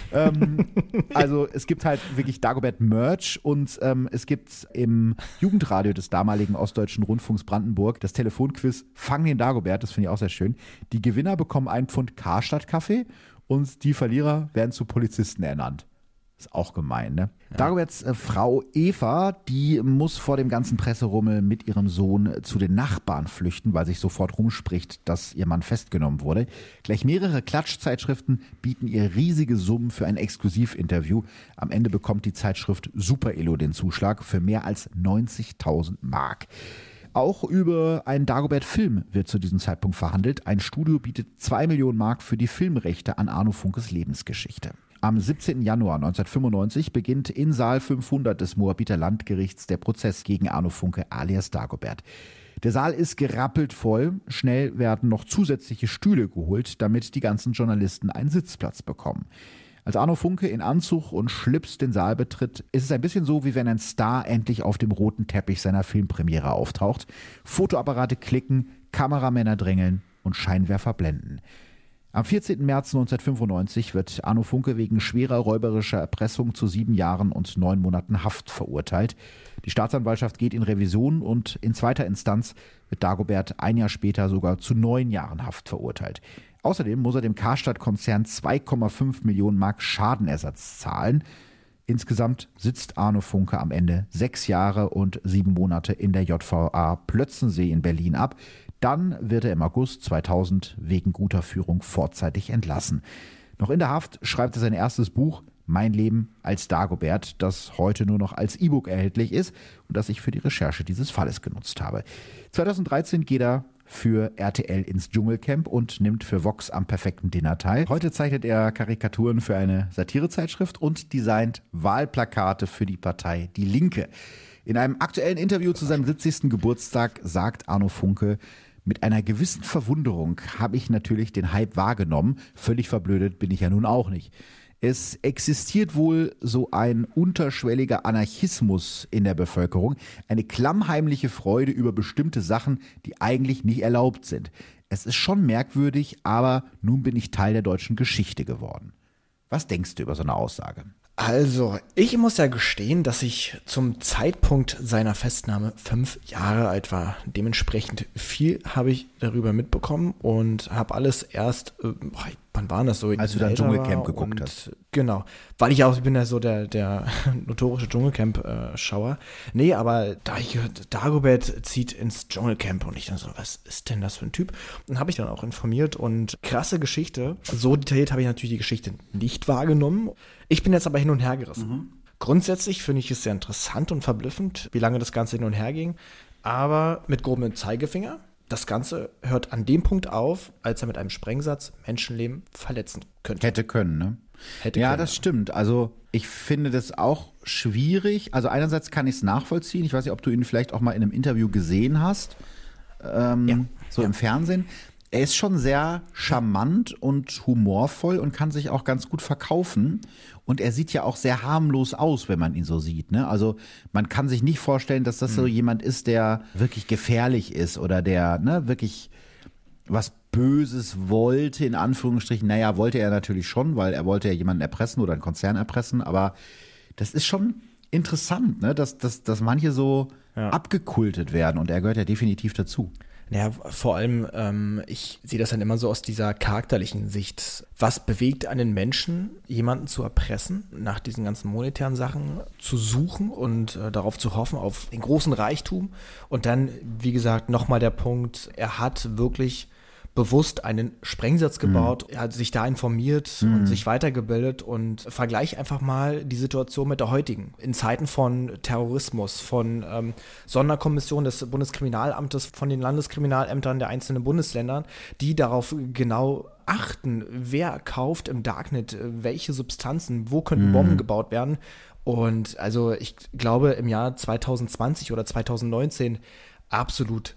Also es gibt halt wirklich Dagobert-Merch und es gibt im Jugendradio des damaligen Ostdeutschen Rundfunks Brandenburg das Telefonquiz Fang den Dagobert, das finde ich auch sehr schön. Die Gewinner bekommen 1 Pfund Karstadt-Kaffee und die Verlierer werden zu Polizisten ernannt. Ist auch gemein, ne? Ja. Dagoberts Frau Eva, die muss vor dem ganzen Presserummel mit ihrem Sohn zu den Nachbarn flüchten, weil sich sofort rumspricht, dass ihr Mann festgenommen wurde. Gleich mehrere Klatschzeitschriften bieten ihr riesige Summen für ein Exklusivinterview. Am Ende bekommt die Zeitschrift Super Elo den Zuschlag für mehr als 90.000 Mark. Auch über einen Dagobert-Film wird zu diesem Zeitpunkt verhandelt. Ein Studio bietet 2 Millionen Mark für die Filmrechte an Arno Funkes Lebensgeschichte. Am 17. Januar 1995 beginnt in Saal 500 des Moabiter Landgerichts der Prozess gegen Arno Funke alias Dagobert. Der Saal ist gerappelt voll. Schnell werden noch zusätzliche Stühle geholt, damit die ganzen Journalisten einen Sitzplatz bekommen. Als Arno Funke in Anzug und Schlips den Saal betritt, ist es ein bisschen so, wie wenn ein Star endlich auf dem roten Teppich seiner Filmpremiere auftaucht. Fotoapparate klicken, Kameramänner drängeln und Scheinwerfer blenden. Am 14. März 1995 wird Arno Funke wegen schwerer räuberischer Erpressung zu 7 Jahren und 9 Monaten Haft verurteilt. Die Staatsanwaltschaft geht in Revision und in zweiter Instanz wird Dagobert 1 Jahr später sogar zu 9 Jahren Haft verurteilt. Außerdem muss er dem Karstadt-Konzern 2,5 Millionen Mark Schadenersatz zahlen. Insgesamt sitzt Arno Funke am Ende 6 Jahre und 7 Monate in der JVA Plötzensee in Berlin ab. Dann wird er im August 2000 wegen guter Führung vorzeitig entlassen. Noch in der Haft schreibt er sein erstes Buch Mein Leben als Dagobert, das heute nur noch als E-Book erhältlich ist und das ich für die Recherche dieses Falles genutzt habe. 2013 geht er für RTL ins Dschungelcamp und nimmt für Vox am perfekten Dinner teil. Heute zeichnet er Karikaturen für eine Satirezeitschrift und designt Wahlplakate für die Partei Die Linke. In einem aktuellen Interview zu seinem 70. Geburtstag sagt Arno Funke: Mit einer gewissen Verwunderung habe ich natürlich den Hype wahrgenommen. Völlig verblödet bin ich ja nun auch nicht. Es existiert wohl so ein unterschwelliger Anarchismus in der Bevölkerung, eine klammheimliche Freude über bestimmte Sachen, die eigentlich nicht erlaubt sind. Es ist schon merkwürdig, aber nun bin ich Teil der deutschen Geschichte geworden. Was denkst du über so eine Aussage? Also, ich muss ja gestehen, dass ich zum Zeitpunkt seiner Festnahme 5 Jahre alt war. Dementsprechend viel habe ich darüber mitbekommen und habe alles erst, wann war das so? Als du dann Dschungelcamp geguckt hast. Genau, weil ich bin ja so der notorische Dschungelcamp-Schauer. Nee, aber da ich gehört, Dagobert zieht ins Dschungelcamp und ich dann so, was ist denn das für ein Typ? Und habe ich dann auch informiert und krasse Geschichte. So detailliert habe ich natürlich die Geschichte nicht wahrgenommen. Ich bin jetzt aber hin und her gerissen. Grundsätzlich finde ich es sehr interessant und verblüffend, wie lange das Ganze hin und her ging. Aber mit grobem Zeigefinger. Das Ganze hört an dem Punkt auf, als er mit einem Sprengsatz Menschenleben verletzen könnte. Hätte können, ne? Hätte ja, können, das stimmt. Also ich finde das auch schwierig. Also einerseits kann ich es nachvollziehen. Ich weiß nicht, ob du ihn vielleicht auch mal in einem Interview gesehen hast. Im Fernsehen. Er ist schon sehr charmant und humorvoll und kann sich auch ganz gut verkaufen. Und er sieht ja auch sehr harmlos aus, wenn man ihn so sieht, ne? Also man kann sich nicht vorstellen, dass das so jemand ist, der wirklich gefährlich ist oder der, ne, wirklich was Böses wollte, in Anführungsstrichen. Naja, wollte er natürlich schon, weil er wollte ja jemanden erpressen oder einen Konzern erpressen. Aber das ist schon interessant, ne, dass manche so abgekultet werden. Und er gehört ja definitiv dazu. Naja, vor allem, ich sehe das dann immer so aus dieser charakterlichen Sicht. Was bewegt einen Menschen, jemanden zu erpressen, nach diesen ganzen monetären Sachen zu suchen und darauf zu hoffen, auf den großen Reichtum? Und dann, wie gesagt, nochmal der Punkt, er hat wirklich bewusst einen Sprengsatz gebaut, er hat sich da informiert und sich weitergebildet und vergleich einfach mal die Situation mit der heutigen. In Zeiten von Terrorismus, von Sonderkommissionen des Bundeskriminalamtes, von den Landeskriminalämtern der einzelnen Bundesländern, die darauf genau achten, wer kauft im Darknet welche Substanzen, wo könnten Bomben gebaut werden. Und also ich glaube im Jahr 2020 oder 2019 absolut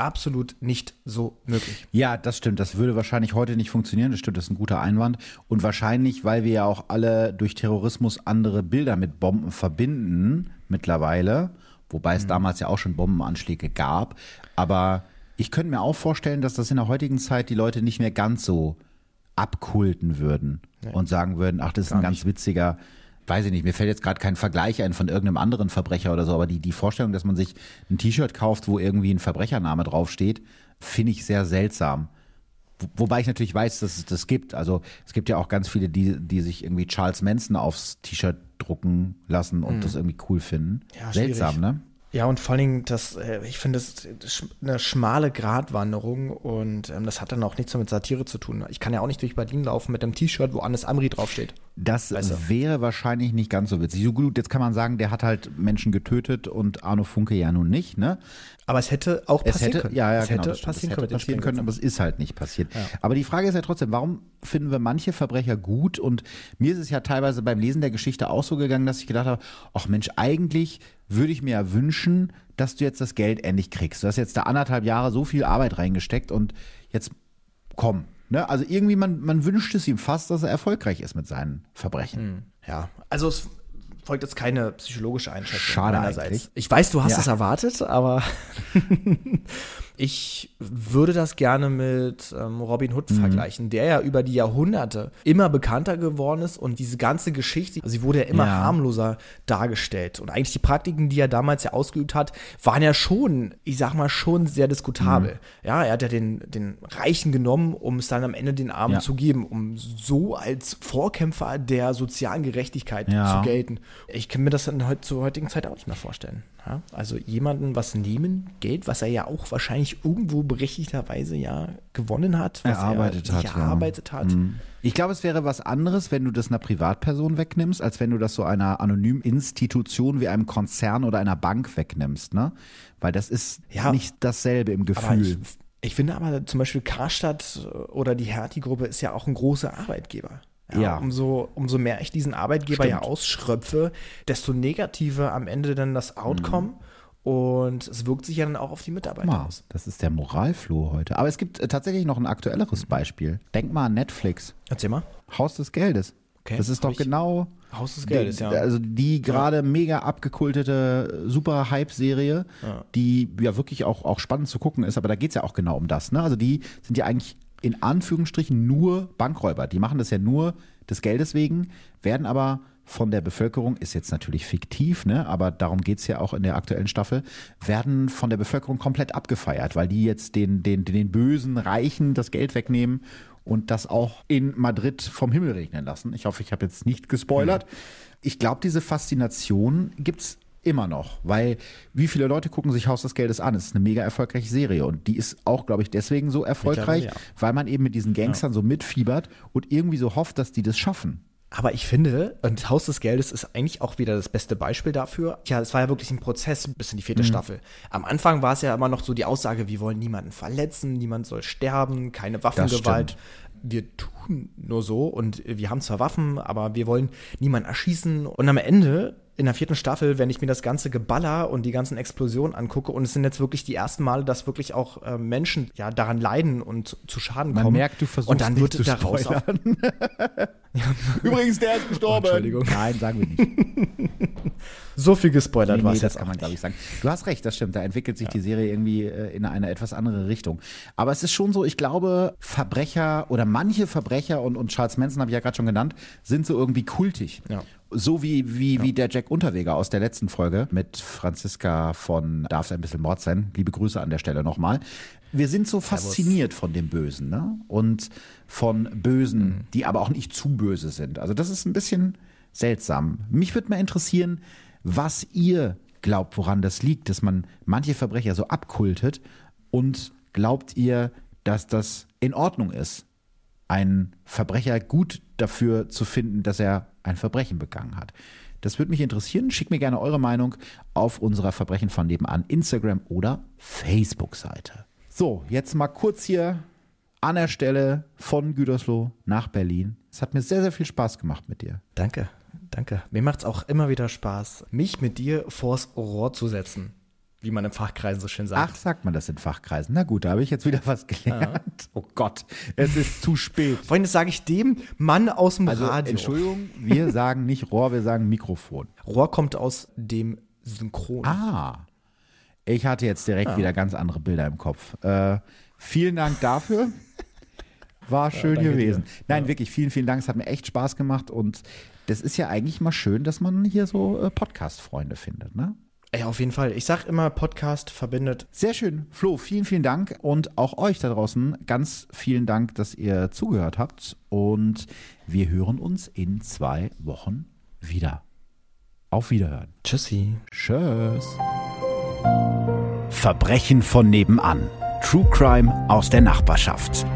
nicht so möglich. Ja, das stimmt. Das würde wahrscheinlich heute nicht funktionieren. Das stimmt, das ist ein guter Einwand. Und wahrscheinlich, weil wir ja auch alle durch Terrorismus andere Bilder mit Bomben verbinden mittlerweile, wobei es damals ja auch schon Bombenanschläge gab. Aber ich könnte mir auch vorstellen, dass das in der heutigen Zeit die Leute nicht mehr ganz so abkulten würden und sagen würden, ach, das ist ein ganz witziger, weiß ich nicht, mir fällt jetzt gerade kein Vergleich ein von irgendeinem anderen Verbrecher oder so, aber die Vorstellung, dass man sich ein T-Shirt kauft, wo irgendwie ein Verbrechername draufsteht, finde ich sehr seltsam. Wobei ich natürlich weiß, dass es das gibt. Also es gibt ja auch ganz viele, die sich irgendwie Charles Manson aufs T-Shirt drucken lassen und das irgendwie cool finden. Ja, seltsam, ne? Ja, und vor allen Dingen, ich finde, das ist eine schmale Gratwanderung und das hat dann auch nichts mehr mit Satire zu tun. Ich kann ja auch nicht durch Berlin laufen mit einem T-Shirt, wo Anis Amri draufsteht. Das wäre wahrscheinlich nicht ganz so witzig. So gut, jetzt kann man sagen, der hat halt Menschen getötet und Arno Funke ja nun nicht, ne? Aber es hätte auch passieren können. Ja, es genau, hätte passieren können, aber es ist halt nicht passiert. Ja. Aber die Frage ist ja trotzdem, warum finden wir manche Verbrecher gut? Und mir ist es ja teilweise beim Lesen der Geschichte auch so gegangen, dass ich gedacht habe, ach Mensch, eigentlich würde ich mir ja wünschen, dass du jetzt das Geld endlich kriegst. Du hast jetzt da 1,5 Jahre so viel Arbeit reingesteckt und jetzt komm. Ne? Also irgendwie, man wünscht es ihm fast, dass er erfolgreich ist mit seinen Verbrechen. Ja, also es folgt jetzt keine psychologische Einschätzung. Schade eigentlich. Ich weiß, du hast es erwartet, aber ich würde das gerne mit Robin Hood vergleichen, der ja über die Jahrhunderte immer bekannter geworden ist und diese ganze Geschichte, also sie wurde ja immer harmloser dargestellt. Und eigentlich die Praktiken, die er damals ja ausgeübt hat, waren ja schon, ich sag mal, schon sehr diskutabel. Ja, er hat ja den Reichen genommen, um es dann am Ende den Armen zu geben, um so als Vorkämpfer der sozialen Gerechtigkeit zu gelten. Ich kann mir das dann zur heutigen Zeit auch nicht mehr vorstellen. Ja? Also jemanden was nehmen, Geld, was er ja auch wahrscheinlich irgendwo berechtigterweise ja gewonnen hat, was erarbeitet hat. Ich glaube, es wäre was anderes, wenn du das einer Privatperson wegnimmst, als wenn du das so einer anonymen Institution wie einem Konzern oder einer Bank wegnimmst, ne? Weil das ist nicht dasselbe im Gefühl. Ich finde aber zum Beispiel Karstadt oder die Hertie-Gruppe ist ja auch ein großer Arbeitgeber. Ja. Umso mehr ich diesen Arbeitgeber ja ausschröpfe, desto negativer am Ende dann das Outcome. Und es wirkt sich ja dann auch auf die Mitarbeiter aus. Das ist der Moralfluh heute. Aber es gibt tatsächlich noch ein aktuelleres Beispiel. Denk mal an Netflix. Erzähl mal. Haus des Geldes. Okay, das ist doch genau Haus des Geldes, ja. Also die gerade mega abgekultete, super Hype-Serie, die ja wirklich auch spannend zu gucken ist. Aber da geht es ja auch genau um das. Ne? Also die sind ja eigentlich in Anführungsstrichen nur Bankräuber. Die machen das ja nur des Geldes wegen, werden aber von der Bevölkerung, ist jetzt natürlich fiktiv, ne, aber darum geht's ja auch in der aktuellen Staffel, werden von der Bevölkerung komplett abgefeiert, weil die jetzt den bösen Reichen das Geld wegnehmen und das auch in Madrid vom Himmel regnen lassen. Ich hoffe, ich habe jetzt nicht gespoilert. Ich glaube, diese Faszination gibt's immer noch, weil wie viele Leute gucken sich Haus des Geldes an? Es ist eine mega erfolgreiche Serie und die ist auch, glaube ich, deswegen so erfolgreich, weil man eben mit diesen Gangstern so mitfiebert und irgendwie so hofft, dass die das schaffen. Aber ich finde, und Haus des Geldes ist eigentlich auch wieder das beste Beispiel dafür. Ja, es war ja wirklich ein Prozess bis in die 4. Staffel. Am Anfang war es ja immer noch so die Aussage, wir wollen niemanden verletzen, niemand soll sterben, keine Waffengewalt. Wir tun nur so und wir haben zwar Waffen, aber wir wollen niemanden erschießen. Und am Ende, in der 4. Staffel, wenn ich mir das ganze Geballer und die ganzen Explosionen angucke, und es sind jetzt wirklich die ersten Male, dass wirklich auch Menschen ja daran leiden und zu Schaden kommen. Man merkt, du versuchst und dann nicht wird zu daraus spoilern. Übrigens, der ist gestorben. Entschuldigung. Nein, sagen wir nicht. So viel gespoilert war es das jetzt kann man, auch glaube ich, sagen. Du hast recht, das stimmt. Da entwickelt sich die Serie irgendwie in eine etwas andere Richtung. Aber es ist schon so, ich glaube, Verbrecher oder manche Verbrecher und Charles Manson habe ich ja gerade schon genannt, sind so irgendwie kultig. Ja. So wie der Jack Unterweger aus der letzten Folge mit Franziska von Darf es ein bisschen Mord sein? Liebe Grüße an der Stelle nochmal. Wir sind so fasziniert von dem Bösen, ne? Und von Bösen, die aber auch nicht zu böse sind. Also das ist ein bisschen seltsam. Mich würde mal interessieren, was ihr glaubt, woran das liegt, dass man manche Verbrecher so abkultet, und glaubt ihr, dass das in Ordnung ist, einen Verbrecher gut dafür zu finden, dass er ein Verbrechen begangen hat? Das würde mich interessieren. Schickt mir gerne eure Meinung auf unserer Verbrechen von nebenan Instagram oder Facebook-Seite. So, jetzt mal kurz hier an der Stelle von Gütersloh nach Berlin. Es hat mir sehr, sehr viel Spaß gemacht mit dir. Danke. Mir macht es auch immer wieder Spaß, mich mit dir vors Rohr zu setzen, wie man in Fachkreisen so schön sagt. Ach, sagt man das in Fachkreisen? Na gut, da habe ich jetzt wieder was gelernt. Ja. Oh Gott, es ist zu spät. Freunde, das sage ich dem Mann aus dem Also, Radio. Entschuldigung, wir sagen nicht Rohr, wir sagen Mikrofon. Rohr kommt aus dem Synchron. Ah, ich hatte jetzt direkt wieder ganz andere Bilder im Kopf. Vielen Dank dafür. War schön gewesen. Dir. Nein, wirklich, vielen, vielen Dank. Es hat mir echt Spaß gemacht, und das ist ja eigentlich mal schön, dass man hier so Podcast-Freunde findet, ne? Ja, auf jeden Fall. Ich sag immer, Podcast verbindet. Sehr schön. Flo, vielen, vielen Dank, und auch euch da draußen ganz vielen Dank, dass ihr zugehört habt, und wir hören uns in 2 Wochen wieder. Auf Wiederhören. Tschüssi. Tschüss. Verbrechen von nebenan. True Crime aus der Nachbarschaft.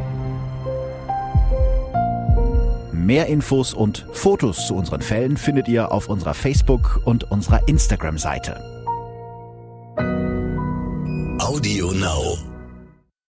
Mehr Infos und Fotos zu unseren Fällen findet ihr auf unserer Facebook- und unserer Instagram-Seite. Audio Now.